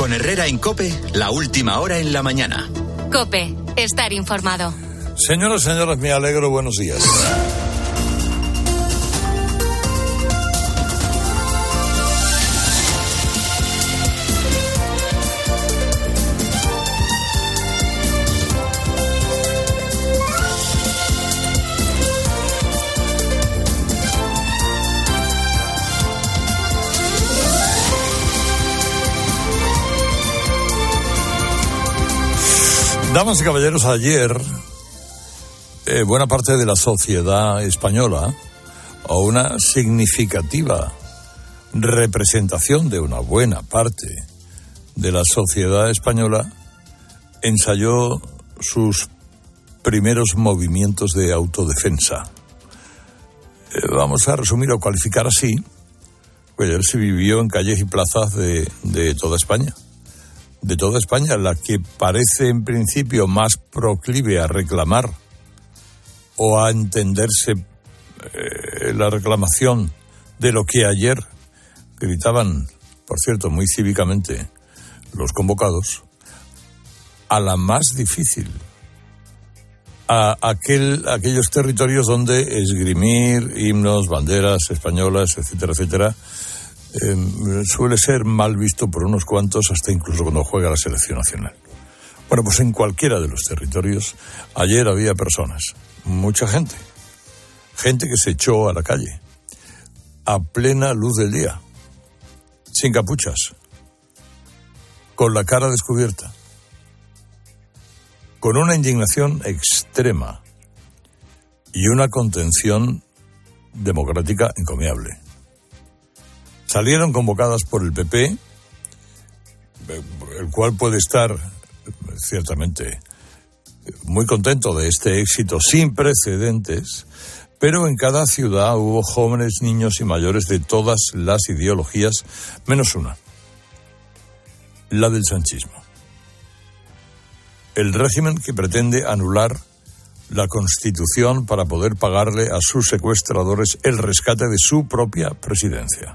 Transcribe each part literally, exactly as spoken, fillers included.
Con Herrera en COPE, la última hora en la mañana. COPE, estar informado. Señoras y señores, me alegro, buenos días. Damas y caballeros, ayer eh, buena parte de la sociedad española, o una significativa representación de una buena parte de la sociedad española, ensayó sus primeros movimientos de autodefensa. Eh, vamos a resumir o cualificar así, pues ayer se vivió en calles y plazas de, de toda España. De toda España, la que parece en principio más proclive a reclamar o a entenderse eh, la reclamación de lo que ayer gritaban, por cierto, muy cívicamente los convocados, a la más difícil, a aquel, aquellos territorios donde esgrimir himnos, banderas españolas, etcétera, etcétera, Eh, suele ser mal visto por unos cuantos, hasta incluso cuando juega la selección nacional. Bueno, pues en cualquiera de los territorios, ayer había personas, mucha gente, gente que se echó a la calle, a plena luz del día, sin capuchas, con la cara descubierta, con una indignación extrema y una contención democrática encomiable. Salieron convocadas por el P P, el cual puede estar ciertamente muy contento de este éxito sin precedentes, pero en cada ciudad hubo jóvenes, niños y mayores de todas las ideologías, menos una, la del sanchismo. El régimen que pretende anular la Constitución para poder pagarle a sus secuestradores el rescate de su propia presidencia.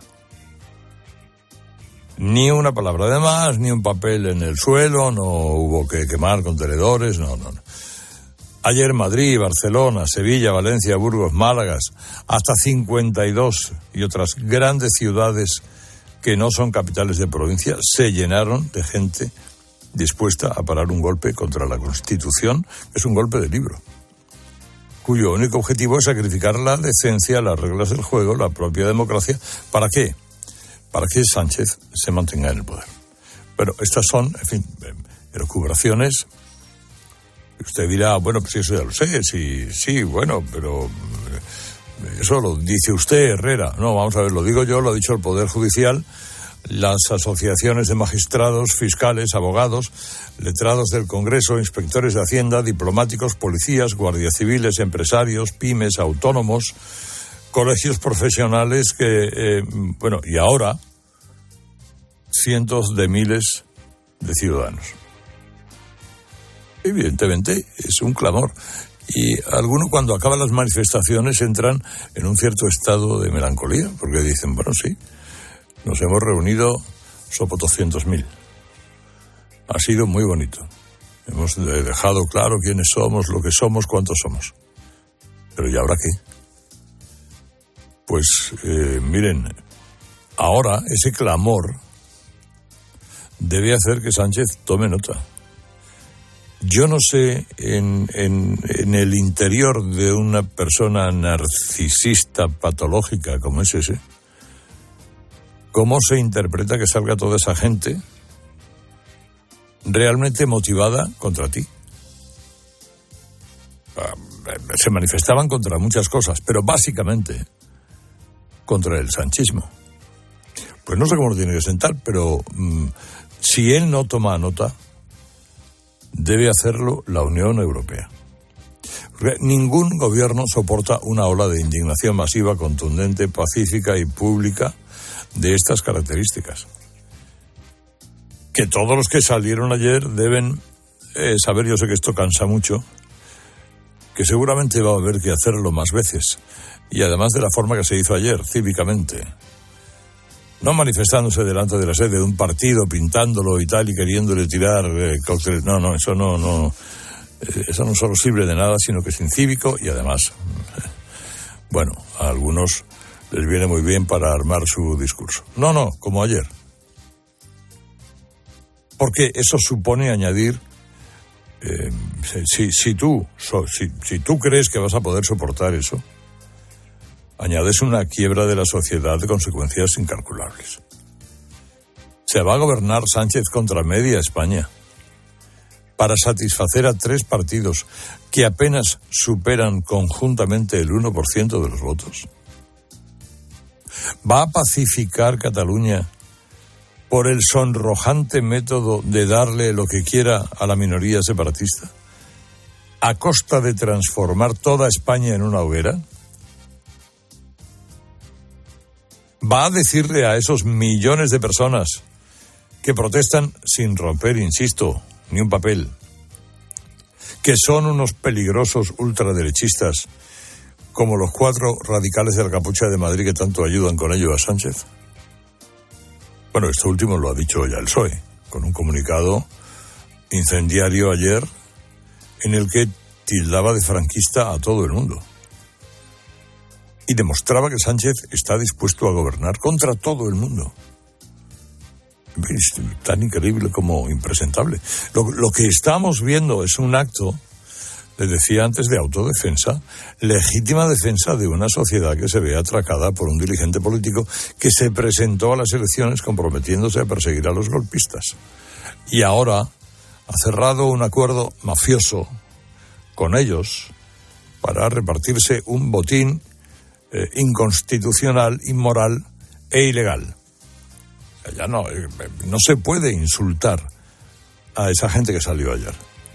Ni una palabra de más, ni un papel en el suelo, no hubo que quemar contenedores, no, no, no. Ayer Madrid, Barcelona, Sevilla, Valencia, Burgos, Málaga, hasta cincuenta y dos y otras grandes ciudades que no son capitales de provincia, se llenaron de gente dispuesta a parar un golpe contra la Constitución, que es un golpe de libro, cuyo único objetivo es sacrificar la decencia, las reglas del juego, la propia democracia. ¿Para qué? Para que Sánchez se mantenga en el poder. Pero estas son, en fin, elucubraciones. Usted dirá, bueno, pues eso ya lo sé, sí, sí, bueno, pero eso lo dice usted, Herrera. No, vamos a ver, lo digo yo, lo ha dicho el Poder Judicial, las asociaciones de magistrados, fiscales, abogados, letrados del Congreso, inspectores de Hacienda, diplomáticos, policías, guardias civiles, empresarios, pymes, autónomos, colegios profesionales que, eh, bueno, y ahora cientos de miles de ciudadanos. Evidentemente es un clamor, y algunos cuando acaban las manifestaciones entran en un cierto estado de melancolía, porque dicen, bueno, sí, nos hemos reunido sopotoscientos mil, ha sido muy bonito, hemos dejado claro quiénes somos, lo que somos, cuántos somos, pero ¿y ahora qué? Pues eh, miren, ahora ese clamor debe hacer que Sánchez tome nota. Yo no sé en, en, en el interior de una persona narcisista patológica como es ese, cómo se interpreta que salga toda esa gente realmente motivada contra ti. Se manifestaban contra muchas cosas, pero básicamente contra el sanchismo. Pues no sé cómo lo tiene que sentar, pero mmm, si él no toma nota, debe hacerlo la Unión Europea. Porque ningún gobierno soporta una ola de indignación masiva, contundente, pacífica y pública de estas características. Que todos los que salieron ayer deben eh, saber, yo sé que esto cansa mucho, que seguramente va a haber que hacerlo más veces. Y además de la forma que se hizo ayer, cívicamente. No manifestándose delante de la sede de un partido, pintándolo y tal, y queriéndole tirar eh, cócteles. No, no, eso no, no, eh, eso no solo sirve de nada, sino que es incívico y además, eh, bueno, a algunos les viene muy bien para armar su discurso. No, no, como ayer. Porque eso supone añadir, eh, si, si, tú, so, si, si tú crees que vas a poder soportar eso, añades una quiebra de la sociedad de consecuencias incalculables. Se va a gobernar Sánchez contra media España para satisfacer a tres partidos que apenas superan conjuntamente el uno por ciento de los votos. Va a pacificar Cataluña por el sonrojante método de darle lo que quiera a la minoría separatista, a costa de transformar toda España en una hoguera. Va a decirle a esos millones de personas que protestan sin romper, insisto, ni un papel, que son unos peligrosos ultraderechistas como los cuatro radicales de la Capucha de Madrid que tanto ayudan con ello a Sánchez. Bueno, esto último lo ha dicho ya el P S O E, con un comunicado incendiario ayer en el que tildaba de franquista a todo el mundo. Y demostraba que Sánchez está dispuesto a gobernar contra todo el mundo. Es tan increíble como impresentable. Lo, lo que estamos viendo es un acto, les decía antes, de autodefensa, legítima defensa de una sociedad que se ve atracada por un dirigente político que se presentó a las elecciones comprometiéndose a perseguir a los golpistas. Y ahora ha cerrado un acuerdo mafioso con ellos para repartirse un botín Eh, inconstitucional, inmoral e ilegal. Ya no, eh, no se puede insultar a esa gente que salió ayer.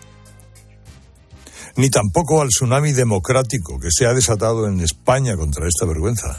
Ni tampoco al tsunami democrático que se ha desatado en España contra esta vergüenza.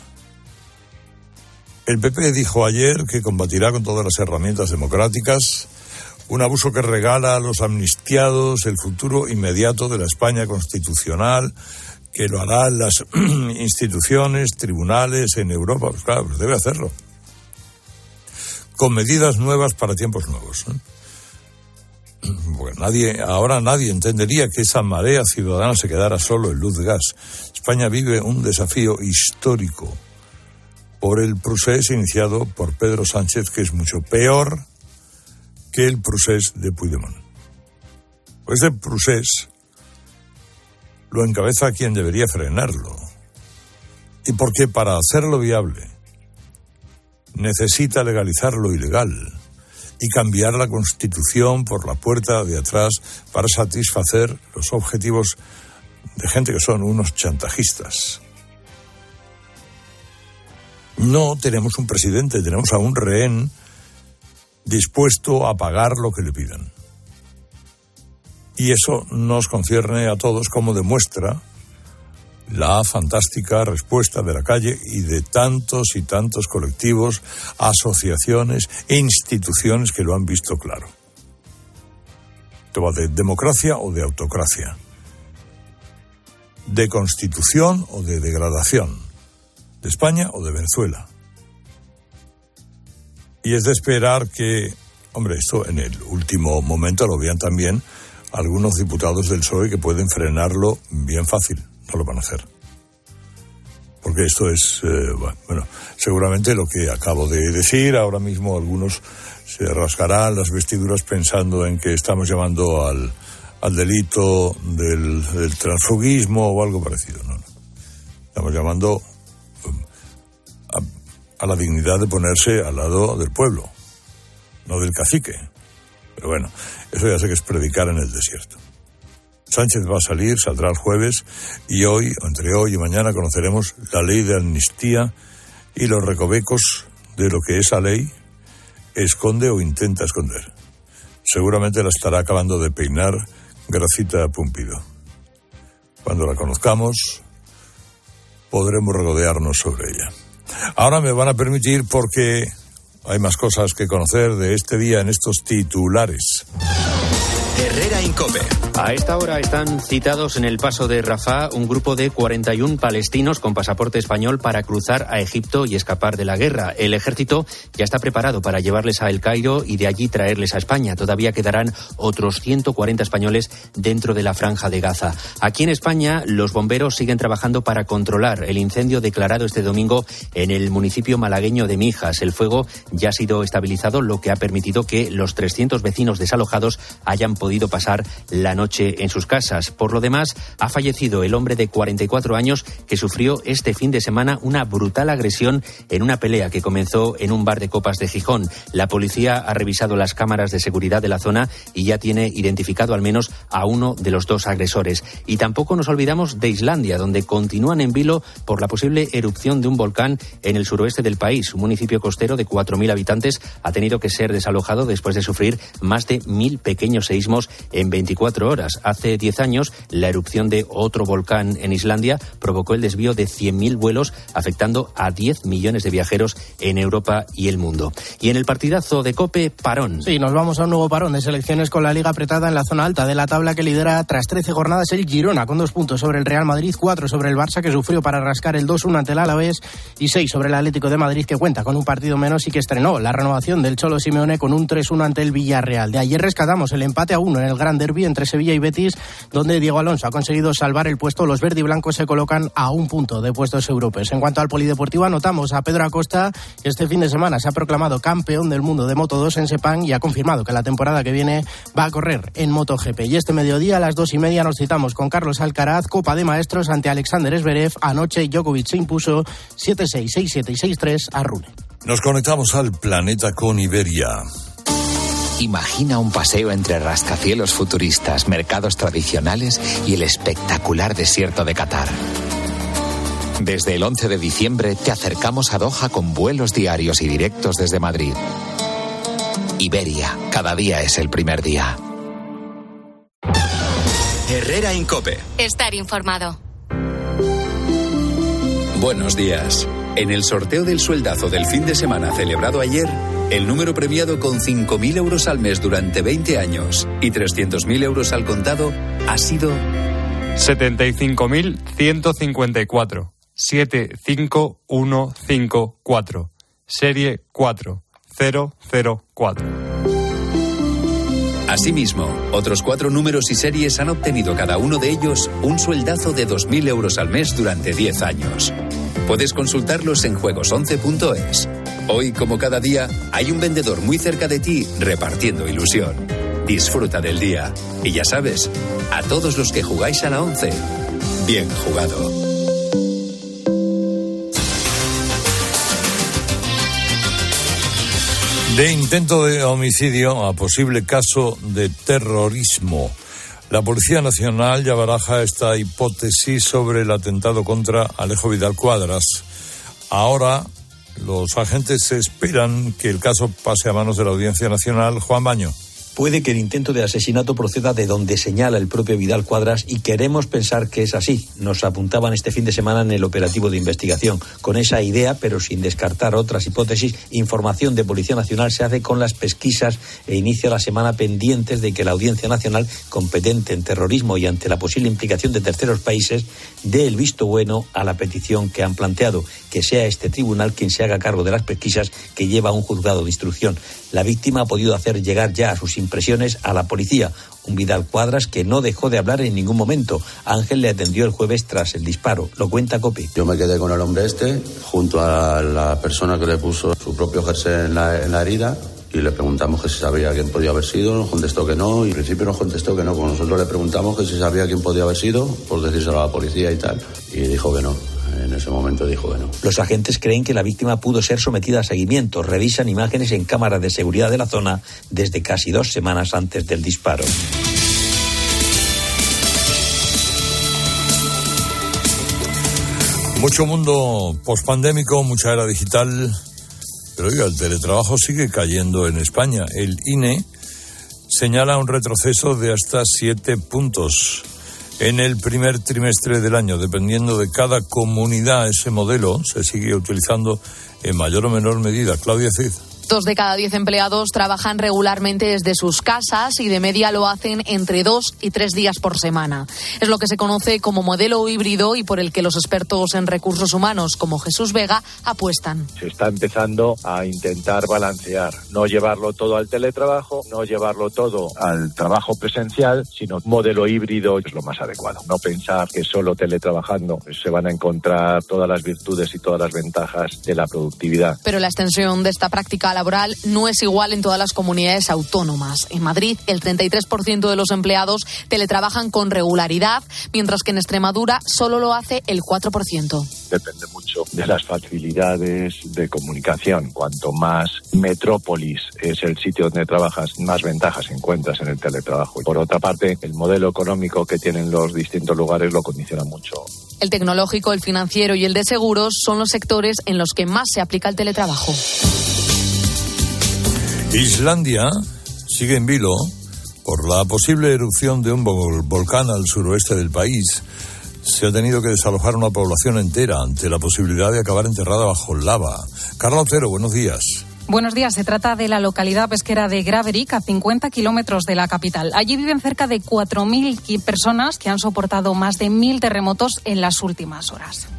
El P P dijo ayer que combatirá con todas las herramientas democráticas un abuso que regala a los amnistiados el futuro inmediato de la España constitucional, que lo harán las instituciones, tribunales en Europa. Pues claro, pues debe hacerlo. Con medidas nuevas para tiempos nuevos. ¿eh? Bueno, nadie, ahora nadie entendería que esa marea ciudadana se quedara solo en luz de gas. España vive un desafío histórico por el procés iniciado por Pedro Sánchez, que es mucho peor que el procés de Puigdemont. Pues ese procés lo encabeza quien debería frenarlo. Y porque para hacerlo viable necesita legalizar lo ilegal y cambiar la Constitución por la puerta de atrás para satisfacer los objetivos de gente que son unos chantajistas. No tenemos un presidente, tenemos a un rehén dispuesto a pagar lo que le pidan. Y eso nos concierne a todos, como demuestra la fantástica respuesta de la calle y de tantos y tantos colectivos, asociaciones e instituciones que lo han visto claro. Esto va de democracia o de autocracia, de constitución o de degradación, de España o de Venezuela. Y es de esperar que, hombre, esto en el último momento lo vean también algunos diputados del P S O E que pueden frenarlo bien fácil. No lo van a hacer. Porque esto es, eh, bueno, seguramente lo que acabo de decir. Ahora mismo algunos se rasgarán las vestiduras pensando en que estamos llamando al, al delito del, del transfugismo o algo parecido. No, no. Estamos llamando a, a la dignidad de ponerse al lado del pueblo, no del cacique. Pero bueno, eso ya sé que es predicar en el desierto. Sánchez va a salir, saldrá el jueves, y hoy, entre hoy y mañana, conoceremos la ley de amnistía y los recovecos de lo que esa ley esconde o intenta esconder. Seguramente la estará acabando de peinar Gracita Pumpido. Cuando la conozcamos, podremos regodearnos sobre ella. Ahora me van a permitir, porque hay más cosas que conocer de este día en estos titulares. Herrera Incope. A esta hora están citados en el paso de Rafah un grupo de cuarenta y uno palestinos con pasaporte español para cruzar a Egipto y escapar de la guerra. El ejército ya está preparado para llevarles a El Cairo y de allí traerles a España. Todavía quedarán otros ciento cuarenta españoles dentro de la franja de Gaza. Aquí en España, los bomberos siguen trabajando para controlar el incendio declarado este domingo en el municipio malagueño de Mijas. El fuego ya ha sido estabilizado, lo que ha permitido que los trescientos vecinos desalojados hayan podido pasar la noche en sus casas. Por lo demás, ha fallecido el hombre de cuarenta y cuatro años que sufrió este fin de semana una brutal agresión en una pelea que comenzó en un bar de copas de Gijón. La policía ha revisado las cámaras de seguridad de la zona y ya tiene identificado al menos a uno de los dos agresores. Y tampoco nos olvidamos de Islandia, donde continúan en vilo por la posible erupción de un volcán en el suroeste del país. Un municipio costero de cuatro mil habitantes ha tenido que ser desalojado después de sufrir más de mil pequeños seísmos en veinticuatro horas. Hace diez años, la erupción de otro volcán en Islandia provocó el desvío de cien mil vuelos, afectando a diez millones de viajeros en Europa y el mundo. Y en el partidazo de COPE, parón. Sí, nos vamos a un nuevo parón de selecciones con la Liga apretada en la zona alta de la tabla que lidera tras trece jornadas el Girona, con dos puntos sobre el Real Madrid, cuatro sobre el Barça, que sufrió para rascar el dos uno ante el Alavés, y seis sobre el Atlético de Madrid, que cuenta con un partido menos y que estrenó la renovación del Cholo Simeone con un tres uno ante el Villarreal. De ayer rescatamos el empate a uno en el Gran Derbi entre Sevilla y Betis, donde Diego Alonso ha conseguido salvar el puesto. Los verdiblancos se colocan a un punto de puestos europeos. En cuanto al polideportivo, anotamos a Pedro Acosta, que este fin de semana se ha proclamado campeón del mundo de Moto dos en Sepang y ha confirmado que la temporada que viene va a correr en MotoGP. Y este mediodía a las dos y media nos citamos con Carlos Alcaraz, Copa de Maestros ante Alexander Zverev. Anoche Djokovic se impuso siete seis, seis siete y seis tres a Rune. Nos conectamos al planeta con Iberia. Imagina un paseo entre rascacielos futuristas, mercados tradicionales y el espectacular desierto de Qatar. Desde el once de diciembre te acercamos a Doha con vuelos diarios y directos desde Madrid. Iberia, cada día es el primer día. Herrera Incope. Estar informado. Buenos días. En el sorteo del sueldazo del fin de semana celebrado ayer, el número premiado con cinco mil euros al mes durante veinte años y trescientos mil euros al contado ha sido setenta y cinco mil ciento cincuenta y cuatro. siete cinco uno cinco cuatro. Serie cuatro cero cero cuatro. Asimismo, otros cuatro números y series han obtenido cada uno de ellos un sueldazo de dos mil euros al mes durante diez años. Puedes consultarlos en juegos once punto es. Hoy, como cada día, hay un vendedor muy cerca de ti repartiendo ilusión. Disfruta del día. Y ya sabes, a todos los que jugáis a la once, bien jugado. De intento de homicidio a posible caso de terrorismo. La Policía Nacional ya baraja esta hipótesis sobre el atentado contra Alejo Vidal Cuadras. Ahora los agentes esperan que el caso pase a manos de la Audiencia Nacional. Juan Baño. Puede que el intento de asesinato proceda de donde señala el propio Vidal Cuadras y queremos pensar que es así. Nos apuntaban este fin de semana en el operativo de investigación. Con esa idea, pero sin descartar otras hipótesis, información de Policía Nacional se hace con las pesquisas e inicia la semana pendientes de que la Audiencia Nacional, competente en terrorismo y ante la posible implicación de terceros países, dé el visto bueno a la petición que han planteado, que sea este tribunal quien se haga cargo de las pesquisas que lleva a un juzgado de instrucción. La víctima ha podido hacer llegar ya a sus impresiones a la policía. Un Vidal Cuadras que no dejó de hablar en ningún momento. Ángel le atendió el jueves tras el disparo. Lo cuenta COPE. Yo me quedé con el hombre este, junto a la persona que le puso su propio jersey en la, en la herida, y le preguntamos que si sabía quién podía haber sido. Nos contestó que no, y al principio nos contestó que no. Cuando nosotros le preguntamos que si sabía quién podía haber sido, por decírselo a la policía y tal, y dijo que no. En ese momento dijo que no. Los agentes creen que la víctima pudo ser sometida a seguimiento. Revisan imágenes en cámaras de seguridad de la zona desde casi dos semanas antes del disparo. Mucho mundo pospandémico, mucha era digital, pero oiga, el teletrabajo sigue cayendo en España. El I N E señala un retroceso de hasta siete puntos en el primer trimestre del año. Dependiendo de cada comunidad, ese modelo se sigue utilizando en mayor o menor medida. Claudia Cid. Dos de cada diez empleados trabajan regularmente desde sus casas y de media lo hacen entre dos y tres días por semana. Es lo que se conoce como modelo híbrido y por el que los expertos en recursos humanos como Jesús Vega apuestan. Se está empezando a intentar balancear, no llevarlo todo al teletrabajo, no llevarlo todo al trabajo presencial, sino modelo híbrido es lo más adecuado. No pensar que solo teletrabajando se van a encontrar todas las virtudes y todas las ventajas de la productividad. Pero la extensión de esta práctica laboral no es igual en todas las comunidades autónomas. En Madrid, el treinta y tres por ciento de los empleados teletrabajan con regularidad, mientras que en Extremadura solo lo hace el cuatro por ciento. Depende mucho de las facilidades de comunicación. Cuanto más metrópolis es el sitio donde trabajas, más ventajas encuentras en el teletrabajo. Por otra parte, el modelo económico que tienen los distintos lugares lo condiciona mucho. El tecnológico, el financiero y el de seguros son los sectores en los que más se aplica el teletrabajo. Islandia sigue en vilo por la posible erupción de un volcán al suroeste del país. Se ha tenido que desalojar una población entera ante la posibilidad de acabar enterrada bajo lava. Carla Otero, buenos días. Buenos días. Se trata de la localidad pesquera de Graverick, a cincuenta kilómetros de la capital. Allí viven cerca de cuatro mil personas que han soportado más de mil terremotos en las últimas horas.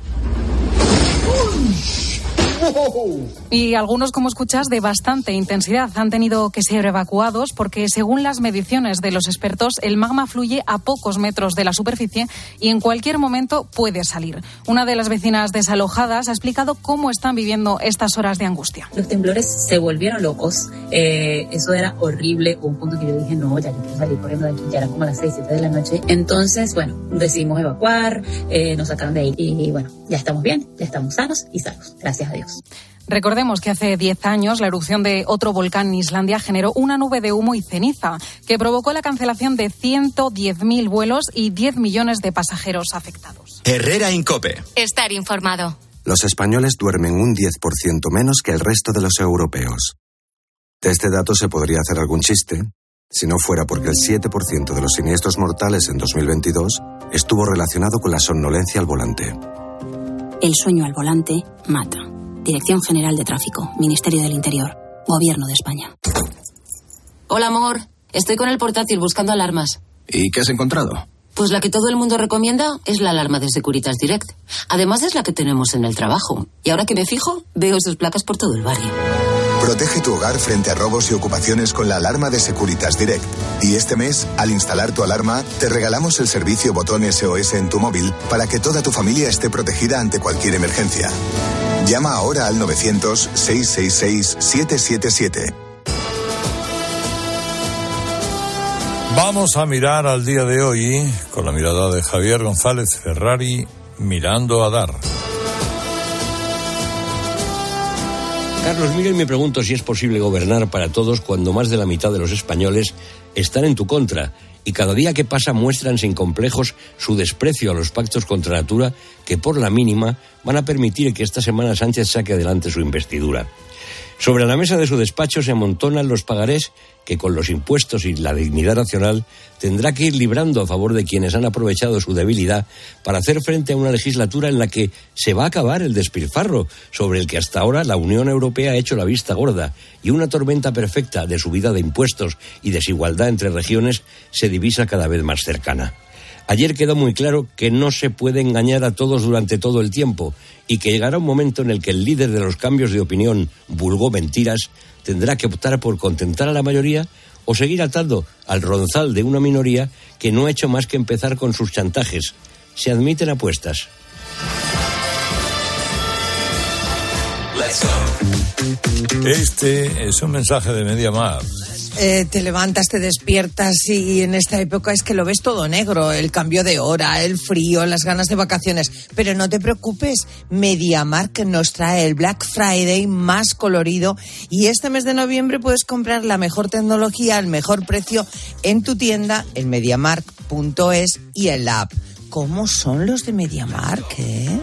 Y algunos, como escuchas, de bastante intensidad. Han tenido que ser evacuados porque, según las mediciones de los expertos, el magma fluye a pocos metros de la superficie y en cualquier momento puede salir. Una de las vecinas desalojadas ha explicado cómo están viviendo estas horas de angustia. Los temblores se volvieron locos. Eh, eso era horrible. Hubo un punto que yo dije, no, ya yo quiero salir corriendo de aquí. Ya era como las seis, siete de la noche. Entonces, bueno, decidimos evacuar, eh, nos sacaron de ahí y, bueno, ya estamos bien, ya estamos sanos y salvos. Gracias a Dios. Recordemos que hace diez años la erupción de otro volcán en Islandia generó una nube de humo y ceniza que provocó la cancelación de ciento diez mil vuelos y diez millones de pasajeros afectados. Herrera en COPE. Estar informado. Los españoles duermen un diez por ciento menos que el resto de los europeos. De este dato se podría hacer algún chiste, si no fuera porque el siete por ciento de los siniestros mortales en dos mil veintidós estuvo relacionado con la somnolencia al volante. El sueño al volante mata. Dirección General de Tráfico, Ministerio del Interior, Gobierno de España. Hola, amor. Estoy con el portátil buscando alarmas. ¿Y qué has encontrado? Pues la que todo el mundo recomienda es la alarma de Securitas Direct. Además es la que tenemos en el trabajo. Y ahora que me fijo, veo sus placas por todo el barrio. Protege tu hogar frente a robos y ocupaciones con la alarma de Securitas Direct. Y este mes, al instalar tu alarma, te regalamos el servicio botón S O S en tu móvil para que toda tu familia esté protegida ante cualquier emergencia. Llama ahora al novecientos, seiscientos sesenta y seis, setecientos setenta y siete. Vamos a mirar al día de hoy con la mirada de Javier González Ferrari, mirando a dar. Carlos, Miguel, me pregunto si es posible gobernar para todos cuando más de la mitad de los españoles están en tu contra y cada día que pasa muestran sin complejos su desprecio a los pactos contra natura que por la mínima van a permitir que esta semana Sánchez saque adelante su investidura. Sobre la mesa de su despacho se amontonan los pagarés que con los impuestos y la dignidad nacional tendrá que ir librando a favor de quienes han aprovechado su debilidad para hacer frente a una legislatura en la que se va a acabar el despilfarro sobre el que hasta ahora la Unión Europea ha hecho la vista gorda y una tormenta perfecta de subida de impuestos y desigualdad entre regiones se divisa cada vez más cercana. Ayer quedó muy claro que no se puede engañar a todos durante todo el tiempo y que llegará un momento en el que el líder de los cambios de opinión vulgó mentiras tendrá que optar por contentar a la mayoría o seguir atando al ronzal de una minoría que no ha hecho más que empezar con sus chantajes. Se admiten apuestas. Este es un mensaje de MediaMarkt. Eh, te levantas, te despiertas y en esta época es que lo ves todo negro, el cambio de hora, el frío, las ganas de vacaciones. Pero no te preocupes, MediaMarkt nos trae el Black Friday más colorido y este mes de noviembre puedes comprar la mejor tecnología al mejor precio en tu tienda, en MediaMarkt punto es y en la app. ¿Cómo son los de MediaMarkt, eh?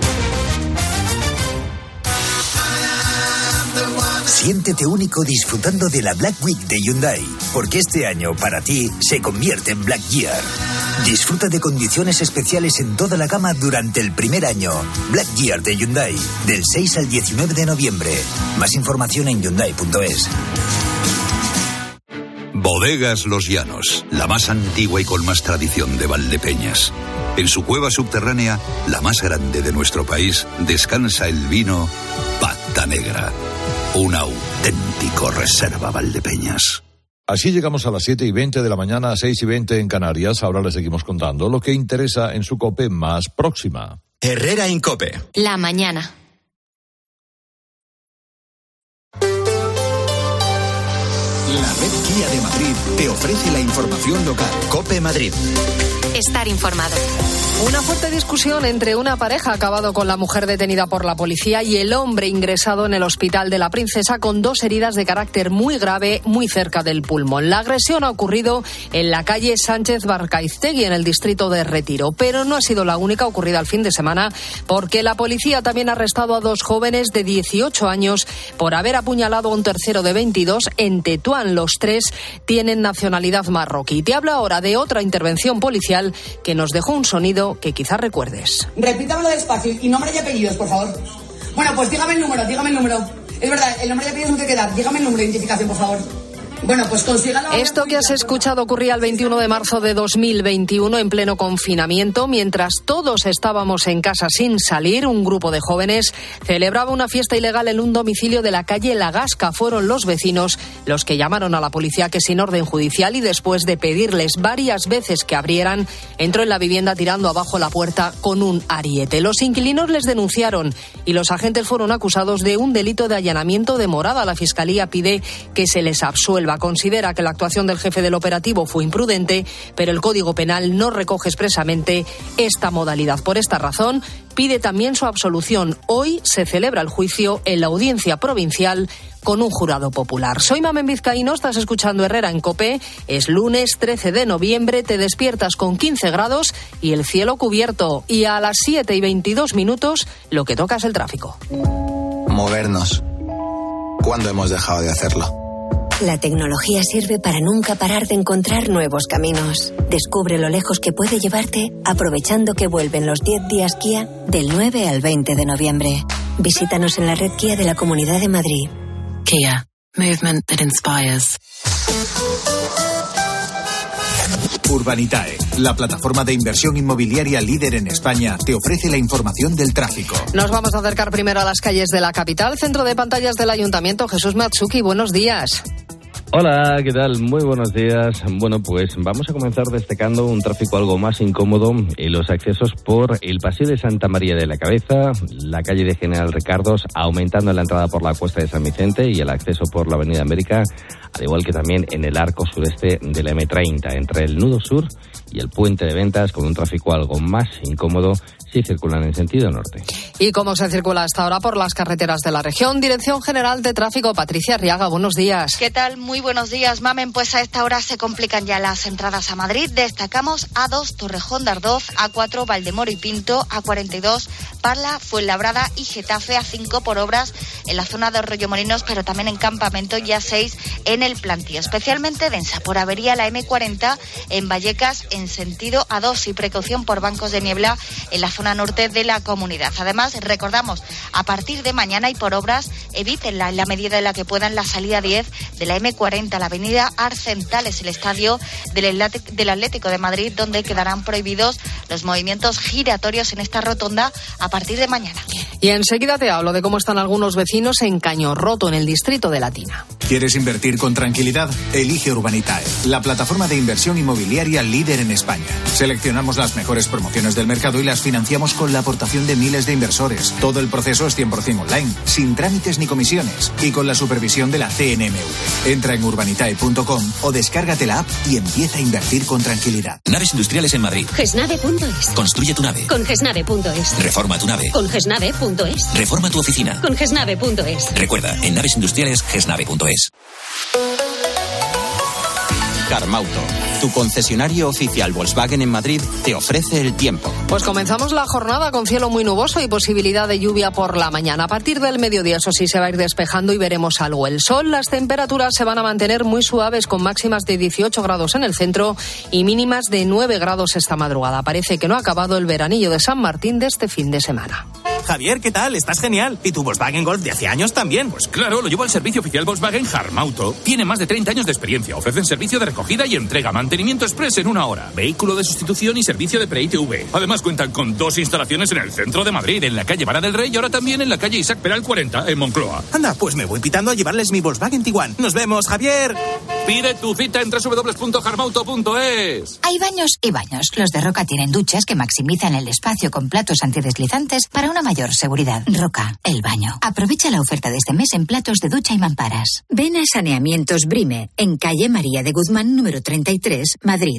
Siéntete único disfrutando de la Black Week de Hyundai, porque este año para ti se convierte en Black Year. Disfruta de condiciones especiales en toda la gama durante el primer año. Black Year de Hyundai, del seis al diecinueve de noviembre. Más información en hyundai punto es. Bodegas Los Llanos, la más antigua y con más tradición de Valdepeñas. En su cueva subterránea, la más grande de nuestro país, descansa el vino Pata Negra, un auténtico reserva Valdepeñas. Así llegamos a las siete y veinte de la mañana, a seis y veinte en Canarias. Ahora les seguimos contando lo que interesa en su COPE más próxima. Herrera Incope. La mañana. La red Kia de Madrid te ofrece la información local. COPE Madrid. Estar informado. Una fuerte discusión entre una pareja ha acabado con la mujer detenida por la policía y el hombre ingresado en el hospital de la Princesa con dos heridas de carácter muy grave muy cerca del pulmón. La agresión ha ocurrido en la calle Sánchez Barcaiztegui, en el distrito de Retiro, pero no ha sido la única ocurrida el fin de semana, porque la policía también ha arrestado a dos jóvenes de dieciocho años por haber apuñalado a un tercero de veintidós en Tetuán. Los tres tienen nacionalidad marroquí. Te hablo ahora de otra intervención policial que nos dejó un sonido que quizás recuerdes. Repítamelo despacio y nombre y apellidos, por favor. Bueno, pues dígame el número, dígame el número. Es verdad, el nombre y apellidos no te queda. Dígame el número de identificación, por favor. Bueno, pues consígalo. Esto que has escuchado ocurría el veintiuno de marzo de dos mil veintiuno, en pleno confinamiento. Mientras todos estábamos en casa sin salir, un grupo de jóvenes celebraba una fiesta ilegal en un domicilio de la calle La Gasca. Fueron los vecinos los que llamaron a la policía, que sin orden judicial y después de pedirles varias veces que abrieran, entró en la vivienda tirando abajo la puerta con un ariete. Los inquilinos les denunciaron y los agentes fueron acusados de un delito de allanamiento de morada. La Fiscalía pide que se les absuelva. Considera que la actuación del jefe del operativo fue imprudente, pero el Código Penal no recoge expresamente esta modalidad. Por esta razón, pide también su absolución. Hoy se celebra el juicio en la Audiencia Provincial con un jurado popular. Soy Mamen Vizcaíno, estás escuchando Herrera en COPE. Es lunes trece de noviembre, te despiertas con quince grados y el cielo cubierto. Y a las siete y veintidós minutos lo que toca es el tráfico. Movernos. ¿Cuándo hemos dejado de hacerlo? La tecnología sirve para nunca parar de encontrar nuevos caminos. Descubre lo lejos que puede llevarte aprovechando que vuelven los diez días Kia del nueve al veinte de noviembre. Visítanos en la red Kia de la Comunidad de Madrid. Kia. Movement that inspires. Urbanitae, la plataforma de inversión inmobiliaria líder en España, te ofrece la información del tráfico. Nos vamos a acercar primero a las calles de la capital. Centro de pantallas del Ayuntamiento, Jesús Matsuki, buenos días. Hola, ¿qué tal? Muy buenos días. Bueno, pues vamos a comenzar destacando un tráfico algo más incómodo en los accesos por el Paseo de Santa María de la Cabeza, la calle de General Ricardos, aumentando la entrada por la Cuesta de San Vicente y el acceso por la Avenida América, al igual que también en el arco sureste de la eme treinta, entre el nudo sur y el puente de Ventas, con un tráfico algo más incómodo si circulan en sentido norte. ¿Y cómo se circula hasta ahora por las carreteras de la región? Dirección General de Tráfico, Patricia Arriaga, buenos días. ¿Qué tal? Muy buenos días, Mamen. Pues a esta hora se complican ya las entradas a Madrid. Destacamos A dos, Torrejón de Ardoz, A cuatro, Valdemoro y Pinto, A cuarenta y dos, Parla, Fuenlabrada y Getafe, A cinco por obras en la zona de Arroyomolinos, pero también en Campamento, y A seis en el Plantío. Especialmente densa por avería la eme cuarenta en Vallecas en sentido A dos y precaución por bancos de niebla en la zona norte de la comunidad. Además, recordamos, a partir de mañana y por obras, evítenla en la medida en la que puedan la salida diez de la eme cuarenta, la avenida Arcentales, el estadio del Atlético de Madrid, donde quedarán prohibidos los movimientos giratorios en esta rotonda a partir de mañana. Y enseguida te hablo de cómo están algunos vecinos en Caño Roto, en el distrito de Latina. ¿Quieres invertir con tranquilidad? Elige Urbanitae, la plataforma de inversión inmobiliaria líder en España. Seleccionamos las mejores promociones del mercado y las financiamos con la aportación de miles de inversores. Todo el proceso es cien por ciento online, sin trámites ni comisiones y con la supervisión de la ce ene eme ve. Entra en urbanitae punto com o descárgate la app y empieza a invertir con tranquilidad. Naves industriales en Madrid. gesnave punto es. Construye tu nave. Con gesnave punto es. Reforma tu nave. Con gesnave punto es. Reforma tu oficina. Con gesnave punto es. Recuerda, en naves industriales gesnave punto es. Carmauto, Tu concesionario oficial Volkswagen en Madrid te ofrece el tiempo. Pues comenzamos la jornada con cielo muy nuboso y posibilidad de lluvia por la mañana. A partir del mediodía, eso sí, se va a ir despejando y veremos algo el sol. Las temperaturas se van a mantener muy suaves, con máximas de dieciocho grados en el centro y mínimas de nueve grados esta madrugada. Parece que no ha acabado el veranillo de San Martín de este fin de semana. Javier, ¿qué tal? Estás genial. ¿Y tu Volkswagen Golf de hace años también? Pues claro, lo llevo al servicio oficial Volkswagen Harmauto. Tiene más de treinta años de experiencia. Ofrecen servicio de recogida y entrega, mantenimiento express en una hora, vehículo de sustitución y servicio de pre-I T V. Además cuentan con dos instalaciones en el centro de Madrid, en la calle Vara del Rey y ahora también en la calle Isaac Peral cuarenta, en Moncloa. Anda, pues me voy pitando a llevarles mi Volkswagen Tiguan. Nos vemos, Javier. Pide tu cita en doble u doble u doble u punto harmauto punto es. Hay baños y baños. Los de Roca tienen duchas que maximizan el espacio con platos antideslizantes para una mayor seguridad. Roca, el baño. Aprovecha la oferta de este mes en platos de ducha y mamparas. Ven a Saneamientos Brime, en calle María de Guzmán, número treinta y tres, Madrid.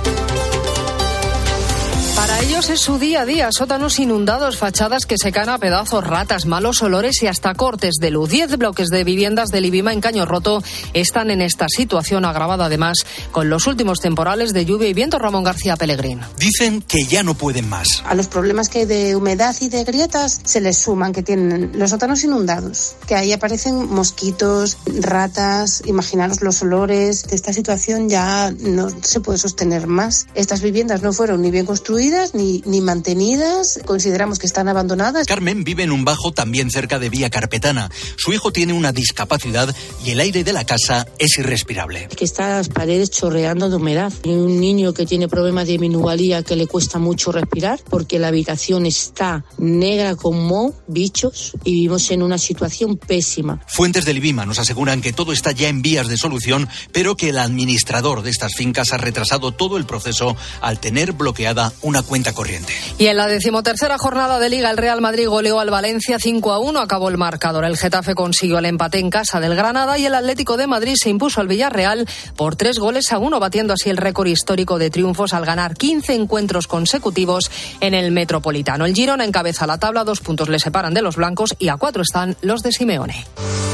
Para ellos es su día a día, sótanos inundados, fachadas que se caen a pedazos, ratas, malos olores y hasta cortes de luz. Diez bloques de viviendas del Ibima en Caño Roto están en esta situación, agravada además con los últimos temporales de lluvia y viento. Ramón García Pellegrín. Dicen que ya no pueden más. A los problemas que hay de humedad y de grietas se les suman que tienen los sótanos inundados, que ahí aparecen mosquitos, ratas, imaginaros los olores. Esta situación ya no se puede sostener más. Estas viviendas no fueron ni bien construidas Ni, ni mantenidas, consideramos que están abandonadas. Carmen vive en un bajo también cerca de Vía Carpetana. Su hijo tiene una discapacidad y el aire de la casa es irrespirable. Que están las paredes chorreando de humedad. Hay un niño que tiene problemas de minusvalía que le cuesta mucho respirar porque la habitación está negra con moho, bichos, y vivimos en una situación pésima. Fuentes del Ibima nos aseguran que todo está ya en vías de solución, pero que el administrador de estas fincas ha retrasado todo el proceso al tener bloqueada una cuenta corriente. Y en la decimotercera jornada de Liga, el Real Madrid goleó al Valencia cinco a uno, acabó el marcador. El Getafe consiguió el empate en casa del Granada y el Atlético de Madrid se impuso al Villarreal por tres goles a uno, batiendo así el récord histórico de triunfos al ganar quince encuentros consecutivos en el Metropolitano. El Girona encabeza la tabla, dos puntos le separan de los blancos y a cuatro están los de Simeone.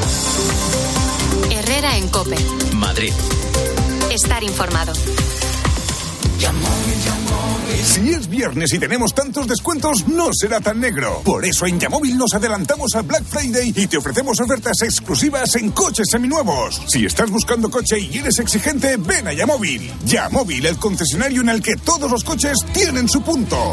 Herrera en COPE. Madrid. Estar informado. Si es viernes y tenemos tantos descuentos, no será tan negro. Por eso en Yamóvil nos adelantamos al Black Friday y te ofrecemos ofertas exclusivas en coches seminuevos. Si estás buscando coche y eres exigente, ven a Yamóvil. Yamóvil, el concesionario en el que todos los coches tienen su punto.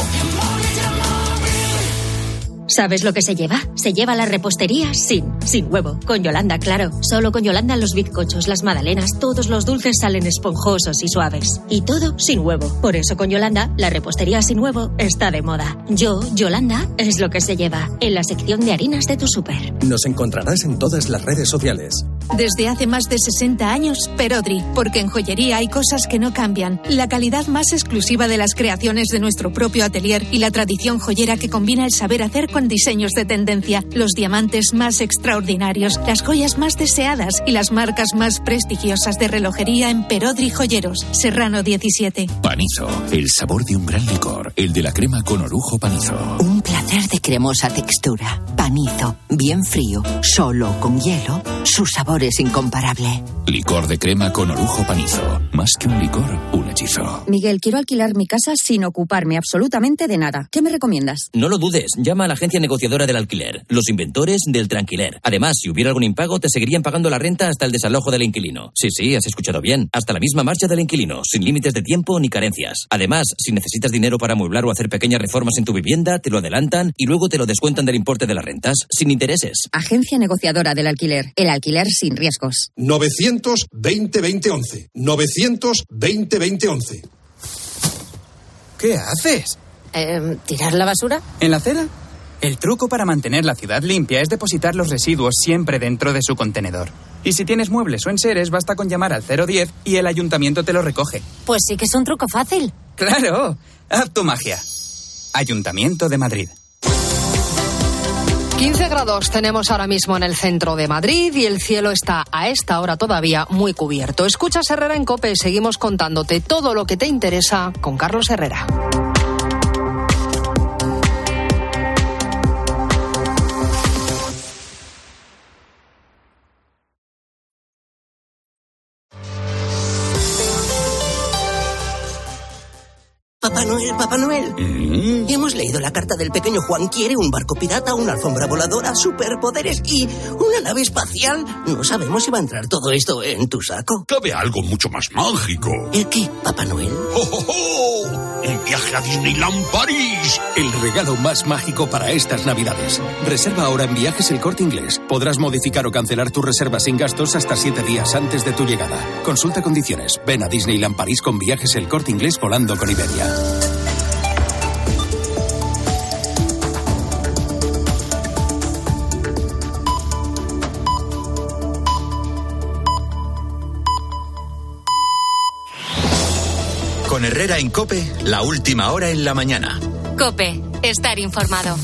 ¿Sabes lo que se lleva? Se lleva la repostería sin, sin huevo. Con Yolanda, claro. Solo con Yolanda los bizcochos, las magdalenas, todos los dulces salen esponjosos y suaves. Y todo sin huevo. Por eso con Yolanda, la repostería sin huevo está de moda. Yo, Yolanda, es lo que se lleva. En la sección de harinas de tu súper. Nos encontrarás en todas las redes sociales. Desde hace más de sesenta años, Perodri. Porque en joyería hay cosas que no cambian. La calidad más exclusiva de las creaciones de nuestro propio atelier y la tradición joyera que combina el saber hacer con diseños de tendencia, los diamantes más extraordinarios, las joyas más deseadas y las marcas más prestigiosas de relojería en Perodri Joyeros. Serrano diecisiete. Panizo, el sabor de un gran licor, el de la crema con orujo Panizo. Un placer de cremosa textura. Panizo, bien frío, solo con hielo, su sabor es incomparable. Licor de crema con orujo Panizo. Más que un licor, un hechizo. Miguel, quiero alquilar mi casa sin ocuparme absolutamente de nada. ¿Qué me recomiendas? No lo dudes, llama a la agencia negociadora del alquiler, los inventores del tranquiler. Además, si hubiera algún impago, te seguirían pagando la renta hasta el desalojo del inquilino. Sí, sí, has escuchado bien. Hasta la misma marcha del inquilino, sin límites de tiempo ni carencias. Además, si necesitas dinero para amueblar o hacer pequeñas reformas en tu vivienda, te lo adelantan y luego te lo descuentan del importe de las rentas, sin intereses. Agencia negociadora del alquiler, el alquiler sin riesgos. novecientos veinte veinte once. novecientos veinte veinte once. ¿Qué haces? Eh, ¿Tirar la basura? ¿En la acera? El truco para mantener la ciudad limpia es depositar los residuos siempre dentro de su contenedor. Y si tienes muebles o enseres, basta con llamar al cero diez y el ayuntamiento te lo recoge. Pues sí que es un truco fácil. ¡Claro! Haz tu magia. Ayuntamiento de Madrid. quince grados tenemos ahora mismo en el centro de Madrid y el cielo está a esta hora todavía muy cubierto. Escuchas Herrera en COPE, seguimos contándote todo lo que te interesa con Carlos Herrera. Papá Noel, Papá Noel. ¿Mm? Hemos leído la carta del pequeño Juan. Quiere un barco pirata, una alfombra voladora, superpoderes y una nave espacial. No sabemos si va a entrar todo esto en tu saco. Cabe algo mucho más mágico. ¿El qué, Papá Noel? ¡Oh, oh, oh! ¡Un viaje a Disneyland París! El regalo más mágico para estas Navidades. Reserva ahora en Viajes El Corte Inglés. Podrás modificar o cancelar tu reserva sin gastos hasta siete días antes de tu llegada. Consulta condiciones. Ven a Disneyland París con Viajes El Corte Inglés volando con Iberia. Con Herrera en COPE, la última hora en la mañana. COPE, estar informado.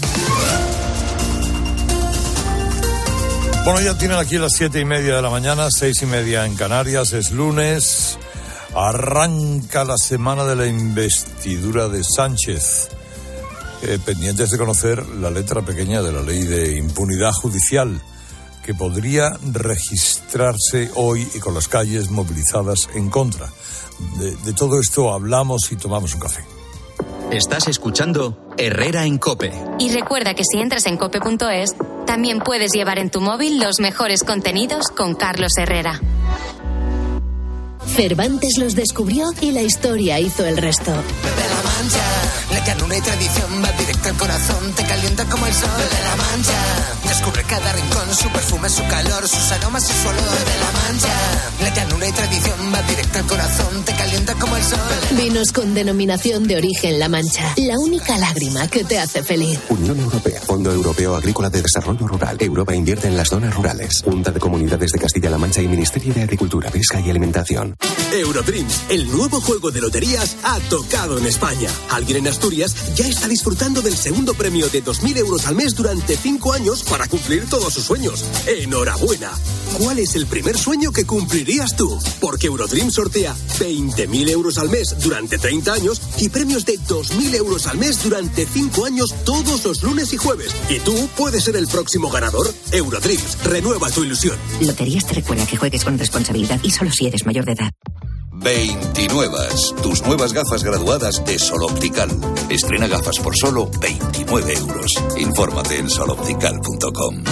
Bueno, ya tienen aquí las siete y media de la mañana, seis y media en Canarias, es lunes. Arranca la semana de la investidura de Sánchez. Eh, pendientes de conocer la letra pequeña de la ley de impunidad judicial, que podría registrarse hoy y con las calles movilizadas en contra. De, de todo esto hablamos y tomamos un café. Estás escuchando Herrera en COPE. Y recuerda que si entras en cope punto es, también puedes llevar en tu móvil los mejores contenidos con Carlos Herrera. Cervantes los descubrió y la historia hizo el resto. De la Mancha, la llanura y tradición va directo al corazón, te calienta como el sol. De la Mancha, descubre cada rincón, su perfume, su calor, sus aromas y su olor. De la Mancha, la llanura y tradición va directo al corazón, te calienta como el sol. Vinos con denominación de origen La Mancha, la única lágrima que te hace feliz. Unión Europea, Fondo Europeo Agrícola de Desarrollo Rural. Europa invierte en las zonas rurales. Junta de Comunidades de Castilla-La Mancha y Ministerio de Agricultura, Pesca y Alimentación. Eurodreams, el nuevo juego de loterías, ha tocado en España. Alguien en Asturias ya está disfrutando del segundo premio de dos mil euros al mes durante cinco años para cumplir todos sus sueños. ¡Enhorabuena! ¿Cuál es el primer sueño que cumplirías tú? Porque Eurodreams sortea veinte mil euros al mes durante treinta años y premios de dos mil euros al mes durante cinco años todos los lunes y jueves. ¿Y tú puedes ser el próximo ganador? Eurodreams, renueva tu ilusión. Loterías te recuerda que juegues con responsabilidad y solo si eres mayor de edad. veintinuevas, tus nuevas gafas graduadas de Sol Optical. Estrena gafas por solo veintinueve euros. Infórmate en sol optical punto com.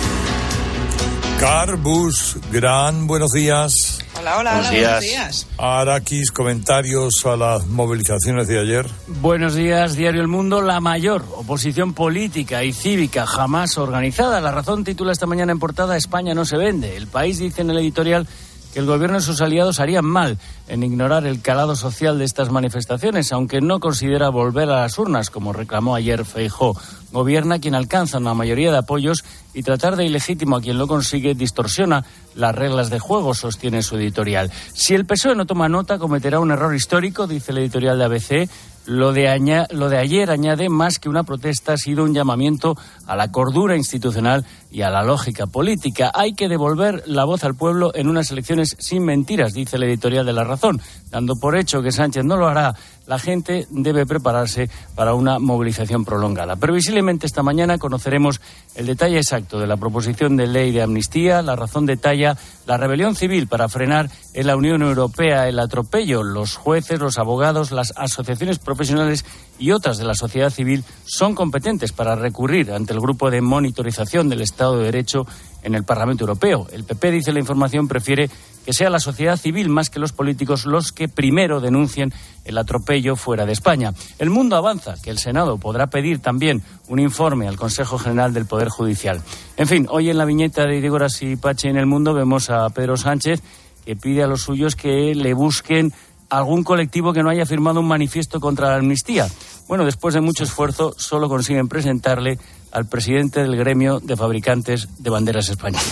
Carbus, gran buenos días. Hola, hola, buenos, hola, días. buenos días. Araquis, comentarios a las movilizaciones de ayer. Buenos días, Diario El Mundo. La mayor oposición política y cívica jamás organizada. La Razón titula esta mañana en portada: España no se vende. El País dice en el editorial que el gobierno y sus aliados harían mal en ignorar el calado social de estas manifestaciones, aunque no considera volver a las urnas, como reclamó ayer Feijóo. Gobierna quien alcanza una mayoría de apoyos y tratar de ilegítimo a quien lo consigue distorsiona las reglas de juego, sostiene su editorial. Si el P S O E no toma nota, cometerá un error histórico, dice el editorial de A B C. Lo de, aña, lo de ayer, añade, más que una protesta, ha sido un llamamiento a la cordura institucional y a la lógica política. Hay que devolver la voz al pueblo en unas elecciones sin mentiras, dice el editorial de La Razón. Dando por hecho que Sánchez no lo hará, la gente debe prepararse para una movilización prolongada. Previsiblemente esta mañana conoceremos el detalle exacto de la proposición de ley de amnistía. La Razón detalla la rebelión civil para frenar en la Unión Europea el atropello. Los jueces, los abogados, las asociaciones profesionales y otras de la sociedad civil son competentes para recurrir ante el grupo de monitorización del Estado de Derecho en el Parlamento Europeo. El P P, dice la información, prefiere que sea la sociedad civil más que los políticos los que primero denuncien el atropello fuera de España. El Mundo avanza que el Senado podrá pedir también un informe al Consejo General del Poder Judicial. En fin, hoy en la viñeta de Diego y Pache en El Mundo vemos a Pedro Sánchez, que pide a los suyos que le busquen algún colectivo que no haya firmado un manifiesto contra la amnistía. Bueno, después de mucho esfuerzo, solo consiguen presentarle al presidente del gremio de fabricantes de banderas españolas.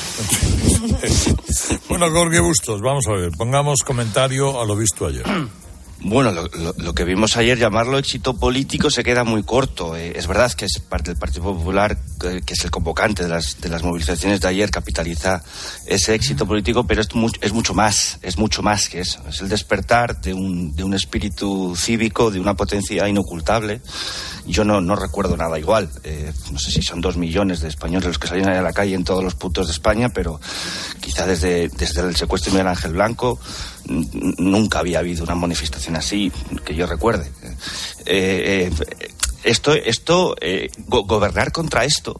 Bueno, Jorge Bustos, vamos a ver, pongamos comentario a lo visto ayer. Bueno, lo, lo, lo que vimos ayer, llamarlo éxito político, se queda muy corto. Eh, es verdad que es parte del Partido Popular, eh, que es el convocante de las, de las movilizaciones de ayer, capitaliza ese éxito político, pero es, mu- es mucho más, es mucho más que eso. Es el despertar de un, de un espíritu cívico, de una potencia inocultable. Yo no, no recuerdo nada igual. Eh, no sé si son dos millones de españoles los que salían a la calle en todos los puntos de España, pero quizá desde, desde el secuestro de Miguel Ángel Blanco n- nunca había habido una manifestación así, que yo recuerde. eh, eh, esto, esto eh, go- gobernar contra esto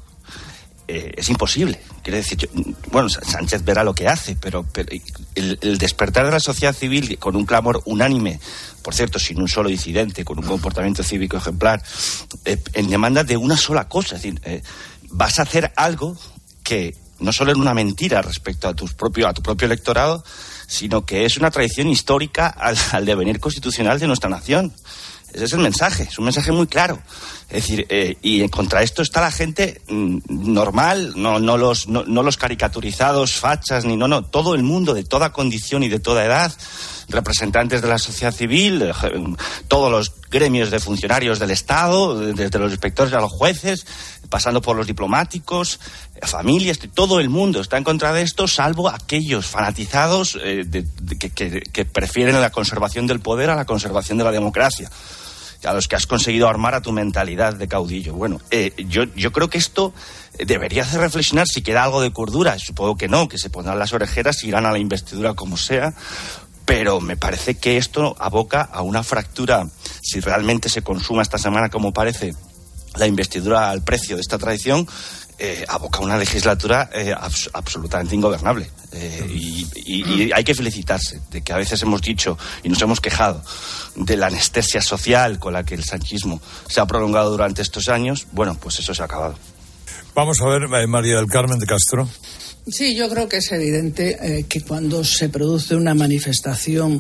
eh, es imposible. Quiero decir, yo, bueno, Sánchez verá lo que hace, pero, pero el, el despertar de la sociedad civil con un clamor unánime, por cierto, sin un solo incidente, con un comportamiento cívico ejemplar, eh, en demanda de una sola cosa. Es decir, eh, vas a hacer algo que no solo es una mentira respecto a, tus propio, a tu propio electorado, sino que es una traición histórica al, al devenir constitucional de nuestra nación. Ese es el mensaje, es un mensaje muy claro. Es decir, eh, y contra esto está la gente mm, normal, no, no, los, no, no los caricaturizados, fachas, ni no, no, todo el mundo de toda condición y de toda edad, representantes de la sociedad civil, eh, todos los gremios de funcionarios del Estado, desde los inspectores a los jueces, pasando por los diplomáticos, familias, todo el mundo está en contra de esto, salvo aquellos fanatizados eh, de, de, que, que, que prefieren la conservación del poder a la conservación de la democracia, a los que has conseguido armar a tu mentalidad de caudillo. Bueno, eh, yo, yo creo que esto debería hacer reflexionar si queda algo de cordura. Supongo que no, que se pondrán las orejeras y irán a la investidura como sea, pero me parece que esto aboca a una fractura, si realmente se consuma esta semana como parece la investidura al precio de esta traición, eh, aboca a una legislatura eh, abs- absolutamente ingobernable. Eh, y, y, y hay que felicitarse de que a veces hemos dicho y nos hemos quejado de la anestesia social con la que el sanchismo se ha prolongado durante estos años. Bueno, pues eso se ha acabado. Vamos a ver, eh, María del Carmen de Castro. Sí, yo creo que es evidente eh, que cuando se produce una manifestación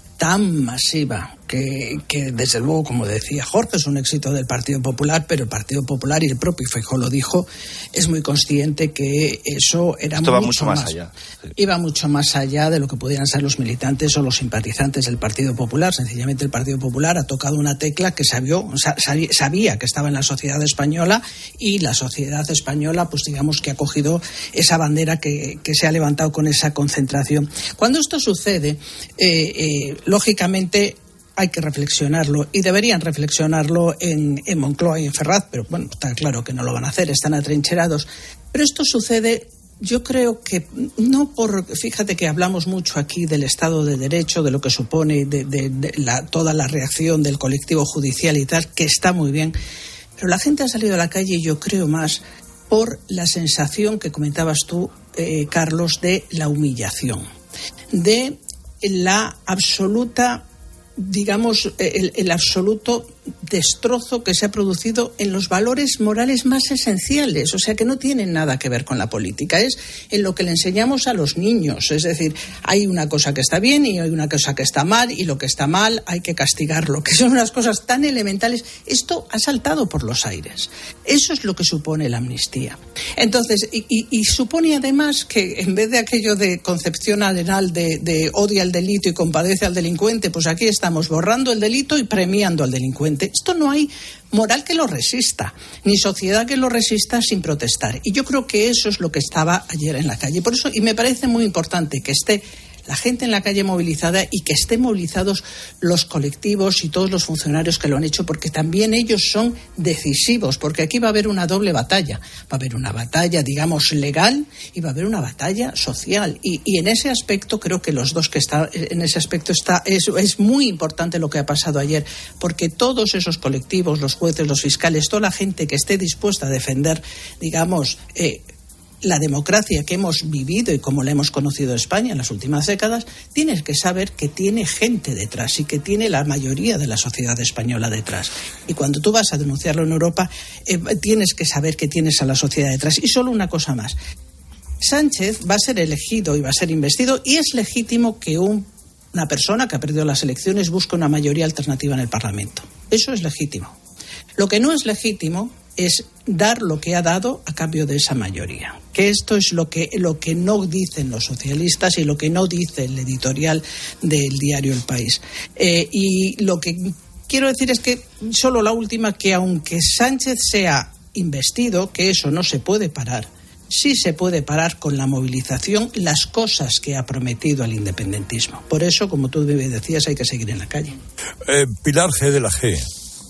tan masiva, que, que desde luego, como decía Jorge, es un éxito del Partido Popular, pero el Partido Popular, y el propio Feijóo lo dijo, es muy consciente que eso era Esto mucho, va mucho más, más allá. Sí. Iba mucho más allá de lo que pudieran ser los militantes o los simpatizantes del Partido Popular. Sencillamente el Partido Popular ha tocado una tecla que sabió, sabía que estaba en la sociedad española, y la sociedad española, pues digamos que ha cogido esa bandera que, que se ha levantado con esa concentración. Cuando esto sucede, eh, eh, lógicamente hay que reflexionarlo, y deberían reflexionarlo en, en Moncloa y en Ferraz, pero bueno, está claro que no lo van a hacer, están atrincherados. Pero esto sucede, yo creo que no por, fíjate que hablamos mucho aquí del Estado de Derecho, de lo que supone de, de, de la, toda la reacción del colectivo judicial y tal, que está muy bien, pero la gente ha salido a la calle, yo creo, más por la sensación que comentabas tú, eh, Carlos, de la humillación, de la absoluta, digamos, el, el absoluto destrozo que se ha producido en los valores morales más esenciales, o sea, que no tienen nada que ver con la política, es en lo que le enseñamos a los niños. Es decir, hay una cosa que está bien y hay una cosa que está mal, y lo que está mal hay que castigarlo, que son unas cosas tan elementales. Esto ha saltado por los aires. Eso es lo que supone la amnistía. Entonces, y, y, y supone además que en vez de aquello de concepción arenal de, de odia el delito y compadece al delincuente, pues aquí estamos borrando el delito y premiando al delincuente. Esto no hay moral que lo resista, ni sociedad que lo resista sin protestar. Y yo creo que eso es lo que estaba ayer en la calle. Por eso, y me parece muy importante que esté la gente en la calle movilizada y que estén movilizados los colectivos y todos los funcionarios que lo han hecho, porque también ellos son decisivos, porque aquí va a haber una doble batalla. Va a haber una batalla, digamos, legal, y va a haber una batalla social. Y, y en ese aspecto creo que los dos que están, en ese aspecto está, es, es muy importante lo que ha pasado ayer, porque todos esos colectivos, los jueces, los fiscales, toda la gente que esté dispuesta a defender, digamos, eh, la democracia que hemos vivido y como la hemos conocido en España en las últimas décadas, tienes que saber que tiene gente detrás y que tiene la mayoría de la sociedad española detrás. Y cuando tú vas a denunciarlo en Europa, eh, tienes que saber que tienes a la sociedad detrás. Y solo una cosa más. Sánchez va a ser elegido y va a ser investido, y es legítimo que un, una persona que ha perdido las elecciones busque una mayoría alternativa en el Parlamento. Eso es legítimo. Lo que no es legítimo es dar lo que ha dado a cambio de esa mayoría. Que esto es lo que, lo que no dicen los socialistas y lo que no dice el editorial del diario El País. Eh, y lo que quiero decir es que, solo la última, que aunque Sánchez sea investido, que eso no se puede parar, sí se puede parar con la movilización las cosas que ha prometido al independentismo. Por eso, como tú decías, hay que seguir en la calle. Eh, Pilar G. de la G.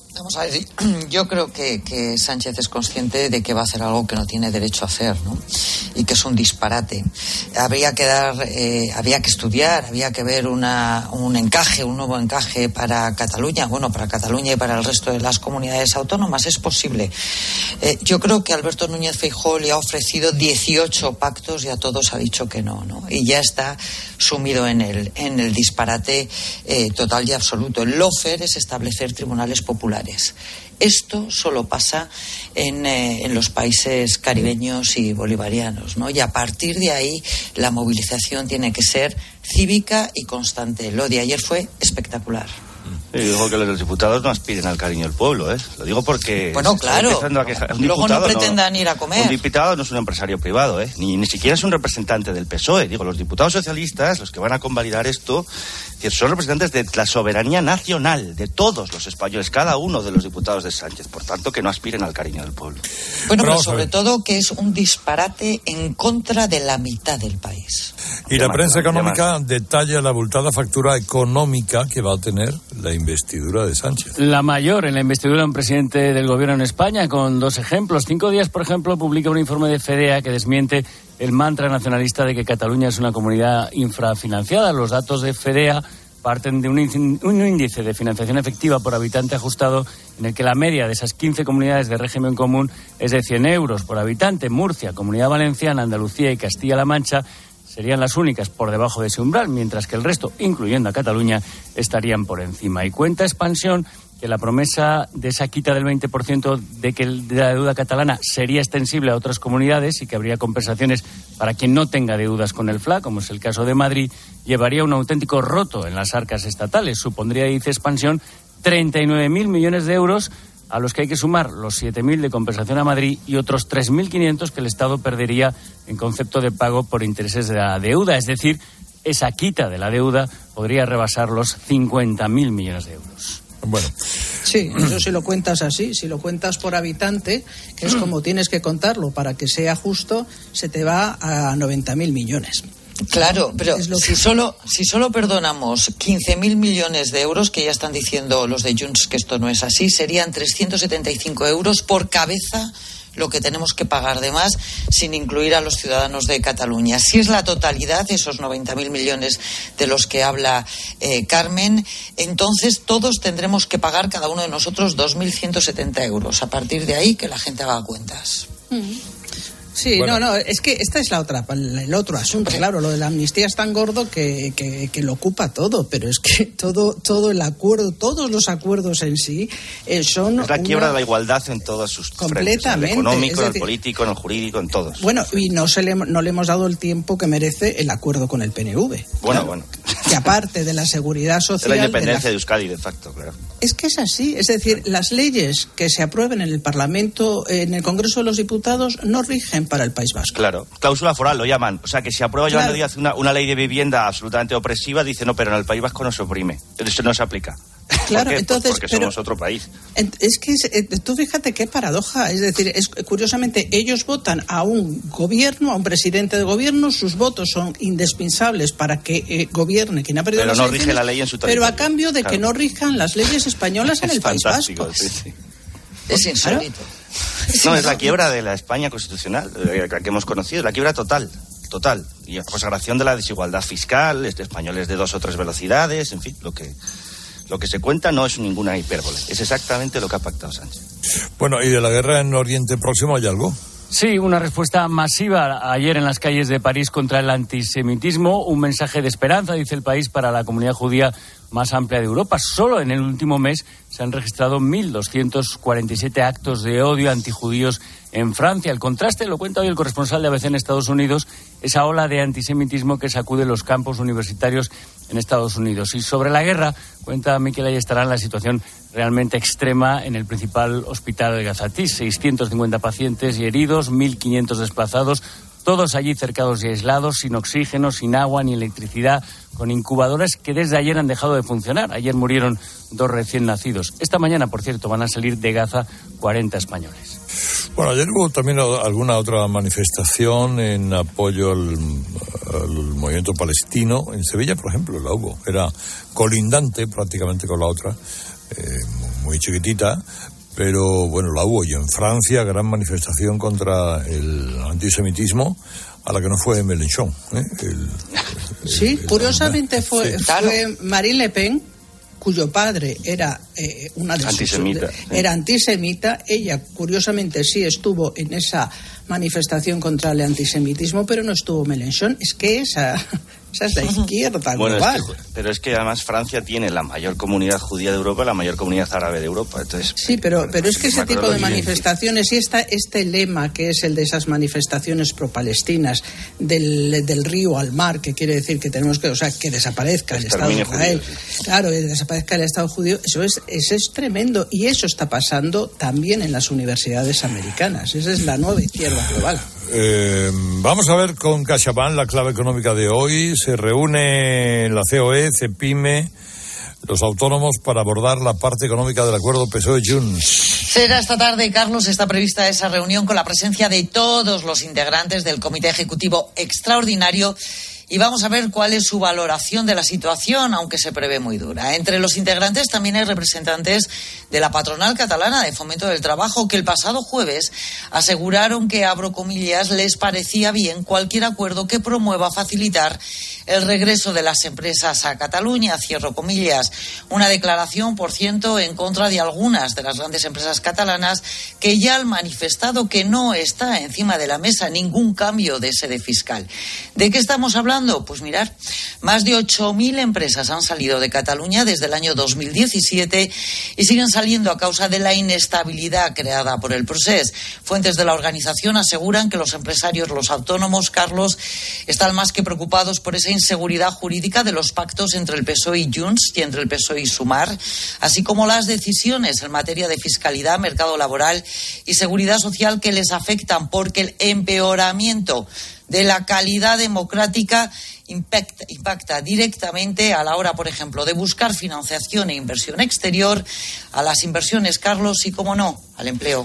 Vamos a ver, yo creo que, que Sánchez es consciente de que va a hacer algo que no tiene derecho a hacer, ¿no? Y que es un disparate. Habría que dar, eh, había que estudiar, había que ver una, un encaje, un nuevo encaje para Cataluña, bueno, para Cataluña y para el resto de las comunidades autónomas. Es posible. Eh, yo creo que Alberto Núñez Feijóo le ha ofrecido dieciocho pactos y a todos ha dicho que no, ¿no? Y ya está sumido en el, en el disparate eh, total y absoluto. El lawfare es establecer tribunales populares. Esto solo pasa en, eh, en los países caribeños y bolivarianos, ¿no? Y a partir de ahí la movilización tiene que ser cívica y constante. Lo de ayer fue espectacular. Sí, digo que los diputados no aspiren al cariño del pueblo, ¿eh? Lo digo porque... Bueno, claro. A quejar. Un Luego no pretendan no, ir a comer. Un diputado no es un empresario privado, ¿eh? Ni, ni siquiera es un representante del P S O E. Digo, los diputados socialistas, los que van a convalidar esto, son representantes de la soberanía nacional, de todos los españoles, cada uno de los diputados de Sánchez. Por tanto, que no aspiren al cariño del pueblo. Bueno, pero sobre todo que es un disparate en contra de la mitad del país. Y la prensa económica detalla la abultada factura económica que va a tener la investidura de Sánchez. La mayor en la investidura de un presidente del gobierno en España, con dos ejemplos. Cinco Días, por ejemplo, publica un informe de FEDEA que desmiente el mantra nacionalista de que Cataluña es una comunidad infrafinanciada. Los datos de FEDEA parten de un índice de financiación efectiva por habitante ajustado en el que la media de esas quince comunidades de régimen común es de cien euros por habitante. Murcia, Comunidad Valenciana, Andalucía y Castilla-La Mancha serían las únicas por debajo de ese umbral, mientras que el resto, incluyendo a Cataluña, estarían por encima. Y cuenta Expansión que la promesa de esa quita del veinte por ciento de que de la deuda catalana sería extensible a otras comunidades y que habría compensaciones para quien no tenga deudas con el F L A, como es el caso de Madrid, llevaría un auténtico roto en las arcas estatales. Supondría, dice Expansión, treinta y nueve mil millones de euros, a los que hay que sumar los siete mil de compensación a Madrid y otros tres mil quinientos que el Estado perdería en concepto de pago por intereses de la deuda. Es decir, esa quita de la deuda podría rebasar los cincuenta mil millones de euros. Bueno. Sí, eso si lo cuentas así, si lo cuentas por habitante, que es como tienes que contarlo para que sea justo, se te va a noventa mil millones. Claro, pero que... si solo si solo perdonamos quince mil millones de euros, que ya están diciendo los de Junts que esto no es así, serían trescientos setenta y cinco euros por cabeza lo que tenemos que pagar de más, sin incluir a los ciudadanos de Cataluña. Si es la totalidad, esos noventa mil millones de los que habla eh, Carmen, entonces todos tendremos que pagar, cada uno de nosotros, dos mil ciento setenta euros. A partir de ahí, que la gente haga cuentas. Mm. Sí, bueno. no, no, es que esta es la otra, el otro asunto, claro, lo de la amnistía es tan gordo que, que, que lo ocupa todo, pero es que todo todo el acuerdo, todos los acuerdos en sí eh, son... Es la quiebra una... de la igualdad en todos sus completamente, frentes, en el económico, decir, en el político, en el jurídico, en todos. Bueno, y no, se le, no le hemos dado el tiempo que merece el acuerdo con el P N V. Bueno, claro, bueno. Que aparte de la seguridad social... Es la independencia de, la... de Euskadi, de facto, claro. Es que es así, es decir, las leyes que se aprueben en el Parlamento, en el Congreso de los Diputados, no rigen para el País Vasco. Claro, cláusula foral lo llaman. O sea, que si aprueba Yolanda Díaz una, una ley de vivienda absolutamente opresiva, dice no, pero en el País Vasco no se oprime. Eso no se aplica. Claro, ¿por qué? entonces, pues porque pero, somos otro país. Es que es, tú fíjate qué paradoja. Es decir, es, curiosamente ellos votan a un gobierno, a un presidente de gobierno, sus votos son indispensables para que eh, gobierne quien ha perdido pero las no elecciones, rige la ley en su territorio. Pero a cambio de claro. que no rijan las leyes españolas en es el País Vasco. Sí, sí. Es insólito. No, es la quiebra de la España constitucional, la que hemos conocido, la quiebra total, total. Y la consagración de la desigualdad fiscal, este españoles de dos o tres velocidades, en fin, lo que, lo que se cuenta no es ninguna hipérbole, es exactamente lo que ha pactado Sánchez. Bueno, ¿y de la guerra en Oriente Próximo hay algo? Sí, una respuesta masiva ayer en las calles de París contra el antisemitismo, un mensaje de esperanza, dice El País, para la comunidad judía más amplia de Europa. Solo en el último mes se han registrado mil doscientos cuarenta y siete actos de odio antijudíos en Francia. El contraste lo cuenta hoy el corresponsal de A B C en Estados Unidos, esa ola de antisemitismo que sacude los campus universitarios en Estados Unidos. Y sobre la guerra, cuenta Miquel Ayestarán, la situación realmente extrema en el principal hospital de Gazatí. seiscientos cincuenta pacientes y heridos, mil quinientos desplazados, todos allí cercados y aislados, sin oxígeno, sin agua ni electricidad, con incubadoras que desde ayer han dejado de funcionar. Ayer murieron dos recién nacidos. Esta mañana, por cierto, van a salir de Gaza cuarenta españoles. Bueno, ayer hubo también alguna otra manifestación en apoyo al, al movimiento palestino. En Sevilla, por ejemplo, la hubo. Era colindante prácticamente con la otra, eh, muy chiquitita, pero bueno, la hubo. Y en Francia, gran manifestación contra el antisemitismo, a la que no fue Mélenchon. ¿eh? El, sí, el, curiosamente el, fue, sí. fue Marine Le Pen, cuyo padre era eh, una de antisemita, sus, sí. era antisemita. Ella, curiosamente, sí estuvo en esa manifestación contra el antisemitismo, pero no estuvo Mélenchon. Es que esa, esa es la izquierda bueno, global. Es que, pero es que además Francia tiene la mayor comunidad judía de Europa, la mayor comunidad árabe de Europa. Entonces, sí, pero, pero es que ese tipo de manifestaciones y esta, este lema que es el de esas manifestaciones pro-palestinas, del, del río al mar, que quiere decir que tenemos que, o sea, que desaparezca el Estado de Israel, judío, sí. Claro, que desaparezca el Estado judío, eso es, eso es tremendo, y eso está pasando también en las universidades americanas. Esa es la nueva izquierda global. Eh, vamos a ver con CaixaBank la clave económica de hoy. Se reúne la C O E, CEPIME, los autónomos para abordar la parte económica del acuerdo P S O E-Junts. Será esta tarde, Carlos, está prevista esa reunión con la presencia de todos los integrantes del Comité Ejecutivo Extraordinario. Y vamos a ver cuál es su valoración de la situación, aunque se prevé muy dura. Entre los integrantes también hay representantes de la patronal catalana de Fomento del Trabajo, que el pasado jueves aseguraron que, abro comillas, les parecía bien cualquier acuerdo que promueva facilitar el regreso de las empresas a Cataluña, cierro comillas. Una declaración, por cierto, en contra de algunas de las grandes empresas catalanas que ya han manifestado que no está encima de la mesa ningún cambio de sede fiscal. ¿De qué estamos hablando? Pues mirar, más de ocho mil empresas han salido de Cataluña desde el año dos mil diecisiete y siguen saliendo a causa de la inestabilidad creada por el procés. Fuentes de la organización aseguran que los empresarios, los autónomos, Carlos, están más que preocupados por esa inseguridad jurídica de los pactos entre el P S O E y Junts y entre el P S O E y Sumar, así como las decisiones en materia de fiscalidad, mercado laboral y seguridad social que les afectan, porque el empeoramiento de la calidad democrática impacta, impacta directamente a la hora, por ejemplo, de buscar financiación e inversión exterior, a las inversiones, Carlos, y, como no, al empleo.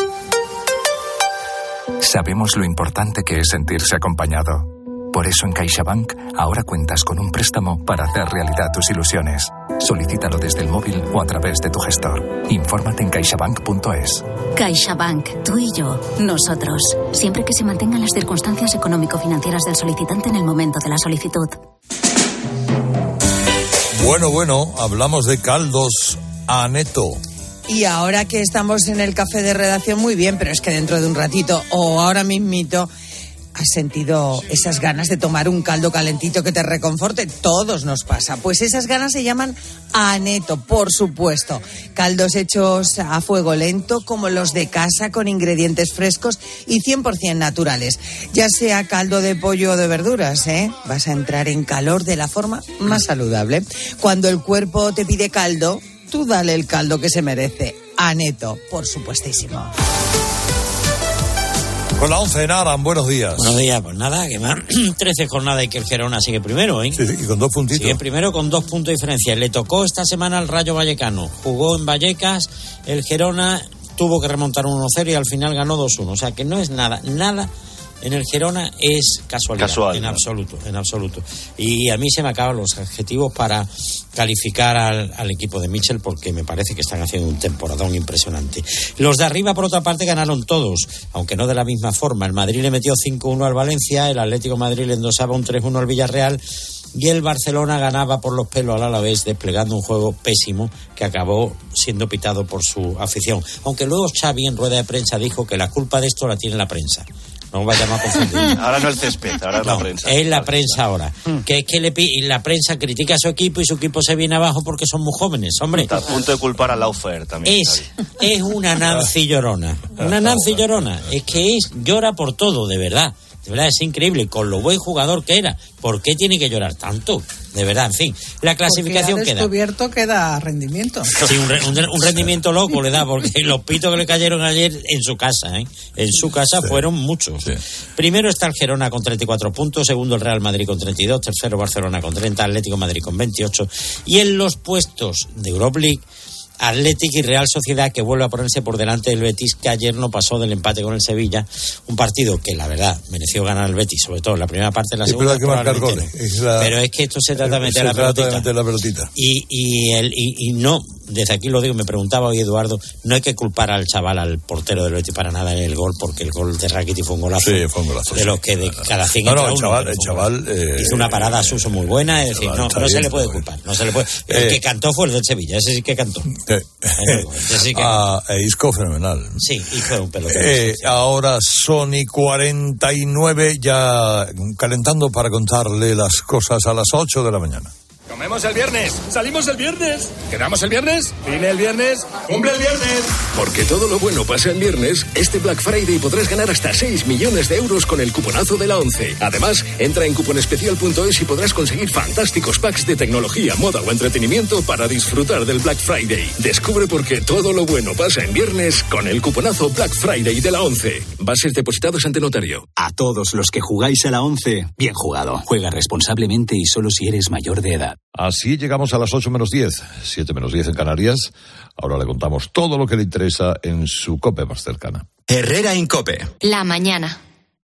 Sabemos lo importante que es sentirse acompañado. Por eso en CaixaBank ahora cuentas con un préstamo para hacer realidad tus ilusiones. Solicítalo desde el móvil o a través de tu gestor. Infórmate en caixabank punto es. CaixaBank, tú y yo, nosotros. Siempre que se mantengan las circunstancias económico-financieras del solicitante en el momento de la solicitud. Bueno, bueno, hablamos de caldos Aneto. Y ahora que estamos en el café de redacción, muy bien, pero es que dentro de un ratito o ahora mismito has sentido esas ganas de tomar un caldo calentito que te reconforte. Todos nos pasa. Pues esas ganas se llaman Aneto, por supuesto. Caldos hechos a fuego lento, como los de casa, con ingredientes frescos y cien por ciento naturales. Ya sea caldo de pollo o de verduras, ¿eh? Vas a entrar en calor de la forma más saludable. Cuando el cuerpo te pide caldo, tú dale el caldo que se merece. Aneto, por supuestísimo. Con la once en Aran, buenos días. Buenos días, pues nada, que más trece jornadas y que el Gerona sigue primero, ¿eh? Sí, sí, y con dos puntitos. Sigue primero con dos puntos de diferencia. Le tocó esta semana al Rayo Vallecano. Jugó en Vallecas, el Gerona tuvo que remontar un uno cero y al final ganó dos uno. O sea que no es nada, nada en el Gerona es casualidad. Casual, en ¿no? absoluto, en absoluto. Y a mí se me acaban los adjetivos para calificar al, al equipo de Michel, porque me parece que están haciendo un temporadón impresionante. Los de arriba, por otra parte, ganaron todos, aunque no de la misma forma. El Madrid le metió cinco uno al Valencia, el Atlético de Madrid le endosaba un tres uno al Villarreal y el Barcelona ganaba por los pelos al Alavés, desplegando un juego pésimo que acabó siendo pitado por su afición. Aunque luego Xavi en rueda de prensa dijo que la culpa de esto la tiene la prensa. No vayamos a confundir. Ahora no el césped, ahora es no, la prensa. Es la prensa ahora. Mm. Que es que le, la prensa critica a su equipo y su equipo se viene abajo porque son muy jóvenes, hombre. Está a punto de culpar a Laufer también. Es, es una Nancy llorona. Una Nancy llorona. Es que es, llora por todo, de verdad. De verdad, es increíble, con lo buen jugador que era. ¿Por qué tiene que llorar tanto? De verdad, en fin. La clasificación porque ha descubierto queda. que da rendimiento. Sí, un, un, un rendimiento loco le da, porque los pitos que le cayeron ayer en su casa, ¿eh? En su casa sí. Fueron muchos. Sí. Primero está el Gerona con treinta y cuatro puntos, segundo el Real Madrid con treinta y dos, tercero Barcelona con treinta, Atlético de Madrid con veintiocho. Y en los puestos de Europa League Athletic y Real Sociedad, que vuelve a ponerse por delante del Betis, que ayer no pasó del empate con el Sevilla, un partido que la verdad mereció ganar el Betis, sobre todo en la primera parte, en la sí, segunda pero hay que marcar goles. No. Es la, pero es que esto se trata de meter, se la, trata pelotita. de meter la pelotita. Y, y, el, y, y no, desde aquí lo digo, me preguntaba hoy Eduardo, no hay que culpar al chaval, al portero del Betis para nada en el gol, porque el gol de Rakitic fue un golazo. Sí, fue un golazo. De los que de cada cien no, no, entra el uno, chaval, el chaval eh, hizo una parada a Suso muy buena, es decir, no, no bien, se le puede culpar, no se le puede. El eh, que cantó fue el del Sevilla, ese sí que cantó. Eh, ese sí que ah, eh, Isco fenomenal. Sí, hizo un pelotero. Eh, ahora son y cuarenta y nueve, ya calentando para contarle las cosas a las ocho de la mañana. Comemos el viernes, salimos el viernes, quedamos el viernes, viene el viernes, cumple el viernes. Porque todo lo bueno pasa el viernes, este Black Friday podrás ganar hasta seis millones de euros con el cuponazo de la ONCE. Además, entra en cuponespecial punto es y podrás conseguir fantásticos packs de tecnología, moda o entretenimiento para disfrutar del Black Friday. Descubre por qué todo lo bueno pasa en viernes con el cuponazo Black Friday de la ONCE. Bases depositados ante notario. A todos los que jugáis a la ONCE, bien jugado. Juega responsablemente y solo si eres mayor de edad. Así llegamos a las ocho menos diez, siete menos diez en Canarias. Ahora le contamos todo lo que le interesa en su COPE más cercana. Herrera Incope. La mañana.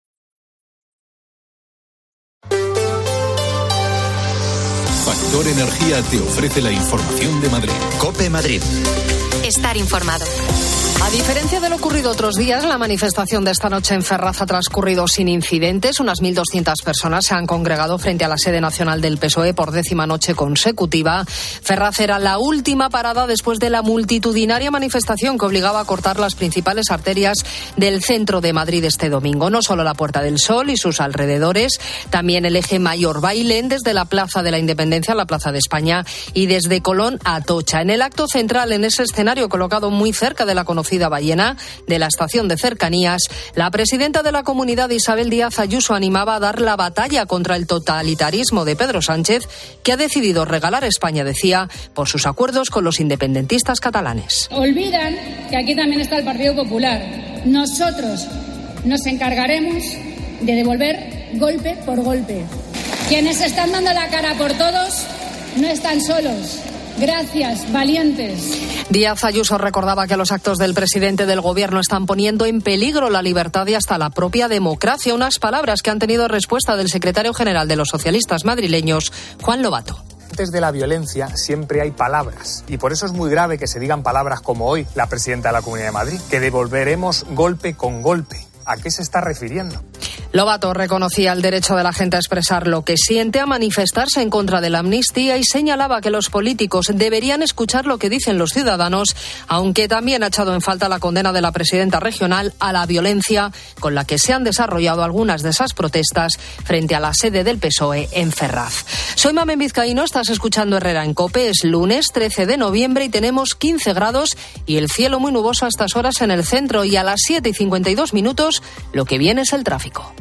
Factor Energía te ofrece la información de Madrid. COPE Madrid. Estar informado. A diferencia de lo ocurrido otros días, la manifestación de esta noche en Ferraz ha transcurrido sin incidentes. Unas mil doscientas personas se han congregado frente a la sede nacional del P S O E por décima noche consecutiva. Ferraz era la última parada después de la multitudinaria manifestación que obligaba a cortar las principales arterias del centro de Madrid este domingo. No solo la Puerta del Sol y sus alrededores, también el eje Mayor Bailén desde la Plaza de la Independencia a la Plaza de España y desde Colón a Atocha. En el acto central, en ese escenario colocado muy cerca de la conocida ballena de la estación de cercanías, la presidenta de la comunidad, Isabel Díaz Ayuso, animaba a dar la batalla contra el totalitarismo de Pedro Sánchez, que ha decidido regalar España, decía, por sus acuerdos con los independentistas catalanes. Olvidan que aquí también está el Partido Popular. Nosotros nos encargaremos de devolver golpe por golpe. Quienes están dando la cara por todos no están solos. Gracias, valientes. Díaz Ayuso recordaba que los actos del presidente del gobierno están poniendo en peligro la libertad y hasta la propia democracia. Unas palabras que han tenido respuesta del secretario general de los socialistas madrileños, Juan Lobato. Antes de la violencia siempre hay palabras y por eso es muy grave que se digan palabras como hoy la presidenta de la Comunidad de Madrid, que devolveremos golpe con golpe. ¿A qué se está refiriendo? Lobato reconocía el derecho de la gente a expresar lo que siente, a manifestarse en contra de la amnistía y señalaba que los políticos deberían escuchar lo que dicen los ciudadanos, aunque también ha echado en falta la condena de la presidenta regional a la violencia con la que se han desarrollado algunas de esas protestas frente a la sede del P S O E en Ferraz. Soy Mamen Vizcaíno, estás escuchando Herrera en COPE, es lunes trece de noviembre y tenemos quince grados y el cielo muy nuboso a estas horas en el centro, y a las siete y cincuenta y dos minutos lo que viene es el tráfico.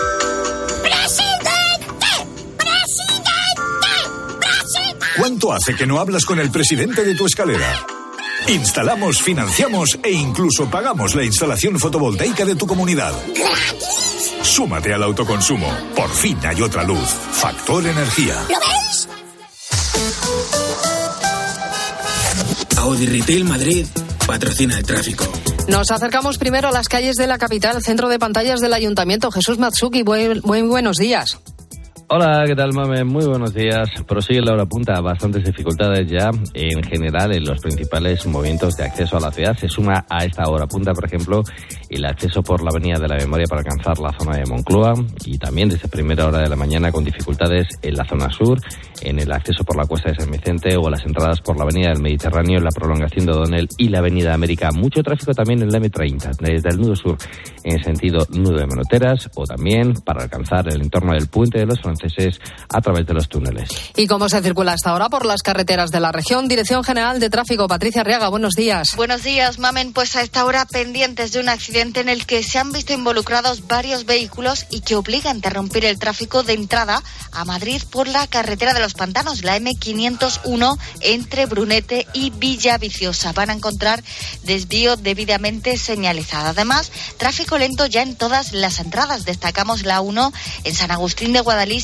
¿Cuánto hace que no hablas con el presidente de tu escalera? Instalamos, financiamos e incluso pagamos la instalación fotovoltaica de tu comunidad. ¡Gratis! Súmate al autoconsumo. Por fin hay otra luz. Factor Energía. ¿Lo veis? Audi Retail Madrid patrocina el tráfico. Nos acercamos primero a las calles de la capital, centro de pantallas del Ayuntamiento. Jesús Matsuki, buen, buen, buenos días. Hola, ¿qué tal, Mame? Muy buenos días. Prosigue la hora punta, bastantes dificultades ya en general en los principales movimientos de acceso a la ciudad. Se suma a esta hora punta, por ejemplo, el acceso por la Avenida de la Memoria para alcanzar la zona de Moncloa, y también desde primera hora de la mañana con dificultades en la zona sur, en el acceso por la Cuesta de San Vicente o las entradas por la Avenida del Mediterráneo, en la prolongación de O'Donnell y la Avenida América. Mucho tráfico también en la eme treinta, desde el nudo sur en sentido nudo de Manoteras, o también para alcanzar el entorno del Puente de los Franceses a través de los túneles. ¿Y cómo se circula hasta ahora por las carreteras de la región? Dirección General de Tráfico, Patricia Arriaga, buenos días. Buenos días, Mamen. Pues a esta hora pendientes de un accidente en el que se han visto involucrados varios vehículos y que obliga a interrumpir el tráfico de entrada a Madrid por la carretera de los Pantanos, la eme quinientos uno, entre Brunete y Villaviciosa. Van a encontrar desvío debidamente señalizado. Además, tráfico lento ya en todas las entradas. Destacamos la uno en San Agustín de Guadalís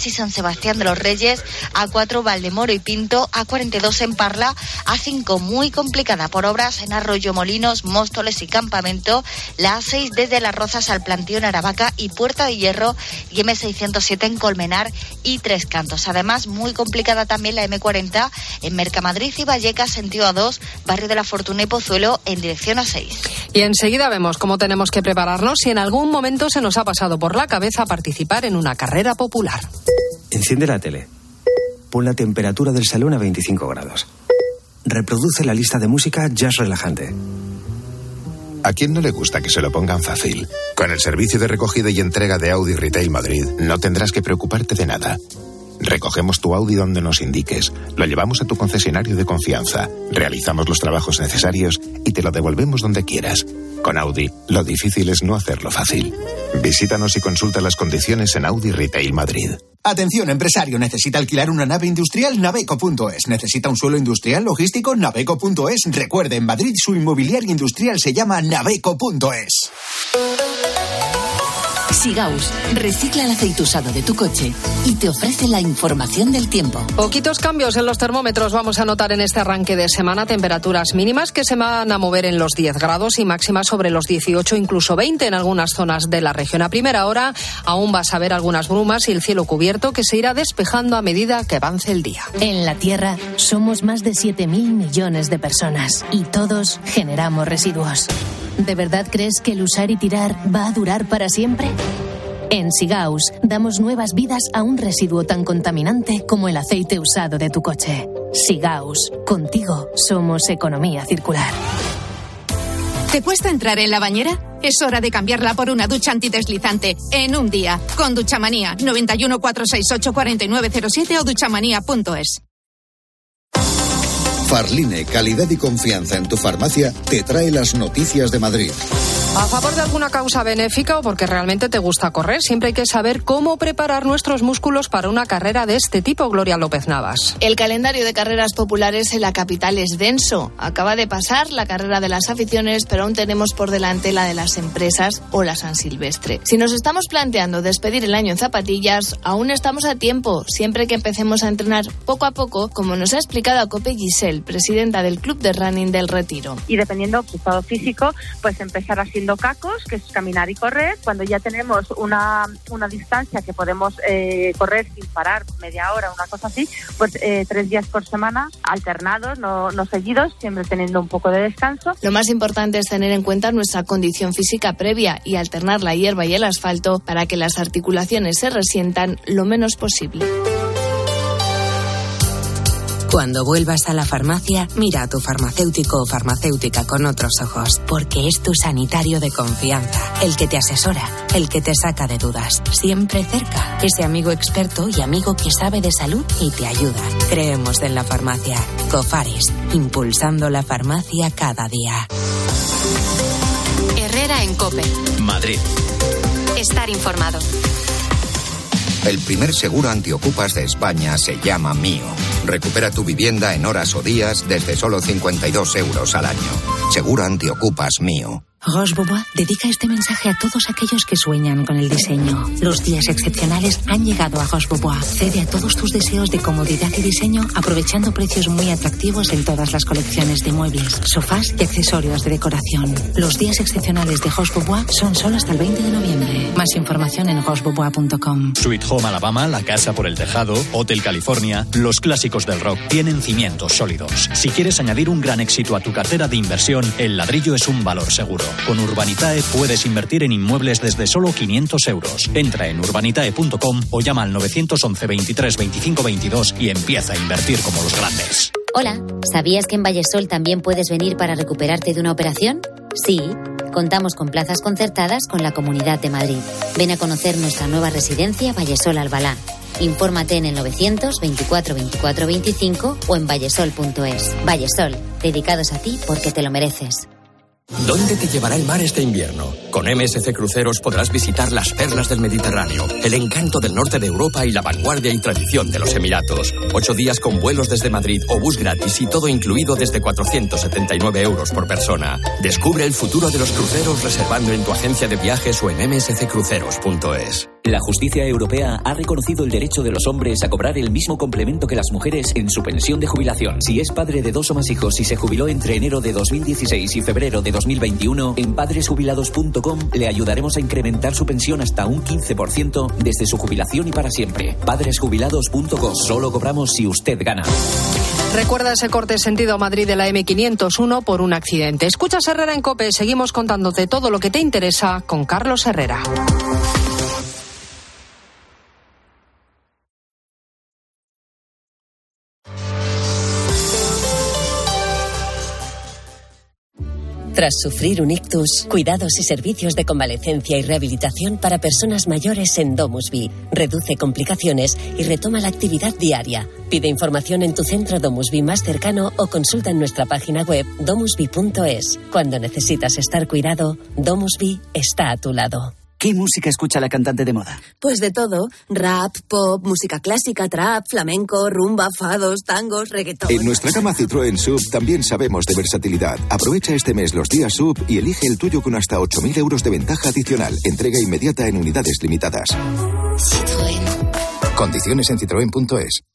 y San Sebastián de los Reyes, A cuatro Valdemoro y Pinto, A cuarenta y dos en Parla, A cinco muy complicada por obras en Arroyomolinos, Móstoles y Campamento, la A seis desde Las Rozas al Plantío en Aravaca y Puerta de Hierro y eme seiscientos siete en Colmenar y Tres Cantos. Además, muy complicada también la eme cuarenta en Mercamadrid y Vallecas, sentido A dos, Barrio de la Fortuna y Pozuelo en dirección A seis. Y enseguida vemos cómo tenemos que prepararnos si en algún momento se nos ha pasado por la cabeza participar en una carrera popular. Enciende la tele. Pon la temperatura del salón a veinticinco grados. Reproduce la lista de música jazz relajante. ¿A quién no le gusta que se lo pongan fácil? Con el servicio de recogida y entrega de Audi Retail Madrid, no tendrás que preocuparte de nada. Recogemos tu Audi donde nos indiques, lo llevamos a tu concesionario de confianza, realizamos los trabajos necesarios y te lo devolvemos donde quieras. Con Audi, lo difícil es no hacerlo fácil. Visítanos y consulta las condiciones en Audi Retail Madrid. Atención, empresario, ¿necesita alquilar una nave industrial? Naveco punto es. ¿Necesita un suelo industrial logístico? Naveco punto es. Recuerde, en Madrid su inmobiliaria industrial se llama Naveco punto es. Sigaus recicla el aceite usado de tu coche y te ofrece la información del tiempo. Poquitos cambios en los termómetros vamos a notar en este arranque de semana. Temperaturas mínimas que se van a mover en los diez grados y máximas sobre los dieciocho, incluso veinte en algunas zonas de la región. A primera hora aún vas a ver algunas brumas y el cielo cubierto que se irá despejando a medida que avance el día. En la Tierra somos más de siete mil millones de personas y todos generamos residuos. ¿De verdad crees que el usar y tirar va a durar para siempre? En Sigaus damos nuevas vidas a un residuo tan contaminante como el aceite usado de tu coche. Sigaus, contigo somos economía circular. ¿Te cuesta entrar en la bañera? Es hora de cambiarla por una ducha antideslizante en un día. Con Duchamanía, noventa y uno, cuatrocientos sesenta y ocho, cuarenta y nueve cero siete o duchamanía punto es. Farline, calidad y confianza en tu farmacia, te trae las noticias de Madrid. A favor de alguna causa benéfica o porque realmente te gusta correr, siempre hay que saber cómo preparar nuestros músculos para una carrera de este tipo. Gloria López Navas. El calendario de carreras populares en la capital es denso. Acaba de pasar la carrera de las aficiones, pero aún tenemos por delante la de las empresas o la San Silvestre. Si nos estamos planteando despedir el año en zapatillas, aún estamos a tiempo, siempre que empecemos a entrenar poco a poco, como nos ha explicado a COPE Giselle, presidenta del Club de Running del Retiro. Y dependiendo de su estado físico, pues empezar haciendo cacos, que es caminar y correr. Cuando ya tenemos una, una distancia que podemos eh, correr sin parar, media hora, una cosa así, pues eh, tres días por semana, alternados, no, no seguidos, siempre teniendo un poco de descanso. Lo más importante es tener en cuenta nuestra condición física previa y alternar la hierba y el asfalto para que las articulaciones se resientan lo menos posible. Cuando vuelvas a la farmacia, mira a tu farmacéutico o farmacéutica con otros ojos, porque es tu sanitario de confianza, el que te asesora, el que te saca de dudas, siempre cerca, ese amigo experto y amigo que sabe de salud y te ayuda. Creemos en la farmacia. Cofares, impulsando la farmacia cada día. Herrera en COPE. Madrid. Estar informado. El primer seguro antiocupas de España se llama Mío. Recupera tu vivienda en horas o días desde solo cincuenta y dos euros al año. Seguro antiocupas Mío. Roche Bobois dedica este mensaje a todos aquellos que sueñan con el diseño. Los días excepcionales han llegado a Roche Bobois. Cede a todos tus deseos de comodidad y diseño aprovechando precios muy atractivos en todas las colecciones de muebles, sofás y accesorios de decoración. Los días excepcionales de Roche Bobois son solo hasta el veinte de noviembre. Más información en roche bobois punto com. Sweet Home Alabama, La Casa por el Tejado, Hotel California, los clásicos del rock tienen cimientos sólidos. Si quieres añadir un gran éxito a tu cartera de inversión, el ladrillo es un valor seguro. Con Urbanitae puedes invertir en inmuebles desde solo quinientos euros. Entra en urbanitae punto com o llama al nueve once, veintitrés, veinticinco, veintidós y empieza a invertir como los grandes. Hola, ¿sabías que en Vallesol también puedes venir para recuperarte de una operación? Sí, contamos con plazas concertadas con la Comunidad de Madrid. Ven a conocer nuestra nueva residencia Vallesol Albalá. Infórmate en el novecientos, veinticuatro, veinticuatro, veinticinco o en vallesol punto es. Vallesol, dedicados a ti porque te lo mereces. ¿Dónde te llevará el mar este invierno? Con M S C Cruceros podrás visitar las perlas del Mediterráneo, el encanto del norte de Europa y la vanguardia y tradición de los Emiratos. Ocho días con vuelos desde Madrid o bus gratis y todo incluido desde cuatrocientos setenta y nueve euros por persona. Descubre el futuro de los cruceros reservando en tu agencia de viajes o en eme ese ce cruceros punto es. La justicia europea ha reconocido el derecho de los hombres a cobrar el mismo complemento que las mujeres en su pensión de jubilación. Si es padre de dos o más hijos y se jubiló entre enero de dos mil dieciséis y febrero de dos mil veintiuno, en padres jubilados punto com le ayudaremos a incrementar su pensión hasta un quince por ciento desde su jubilación y para siempre. padres jubilados punto com. Solo cobramos si usted gana. Recuerda ese corte sentido a Madrid de la eme quinientos uno por un accidente. Escuchas Herrera en COPE. Seguimos contándote todo lo que te interesa con Carlos Herrera. Tras sufrir un ictus, cuidados y servicios de convalecencia y rehabilitación para personas mayores en DomusVi. Reduce complicaciones y retoma la actividad diaria. Pide información en tu centro DomusVi más cercano o consulta en nuestra página web domusvi punto es. Cuando necesitas estar cuidado, DomusVi está a tu lado. ¿Qué música escucha la cantante de moda? Pues de todo. Rap, pop, música clásica, trap, flamenco, rumba, fados, tangos, reggaetón. En nuestra gama Citroën Sub también sabemos de versatilidad. Aprovecha este mes los días Sub y elige el tuyo con hasta ocho mil euros de ventaja adicional. Entrega inmediata en unidades limitadas. Citroën. Condiciones en citroen punto es.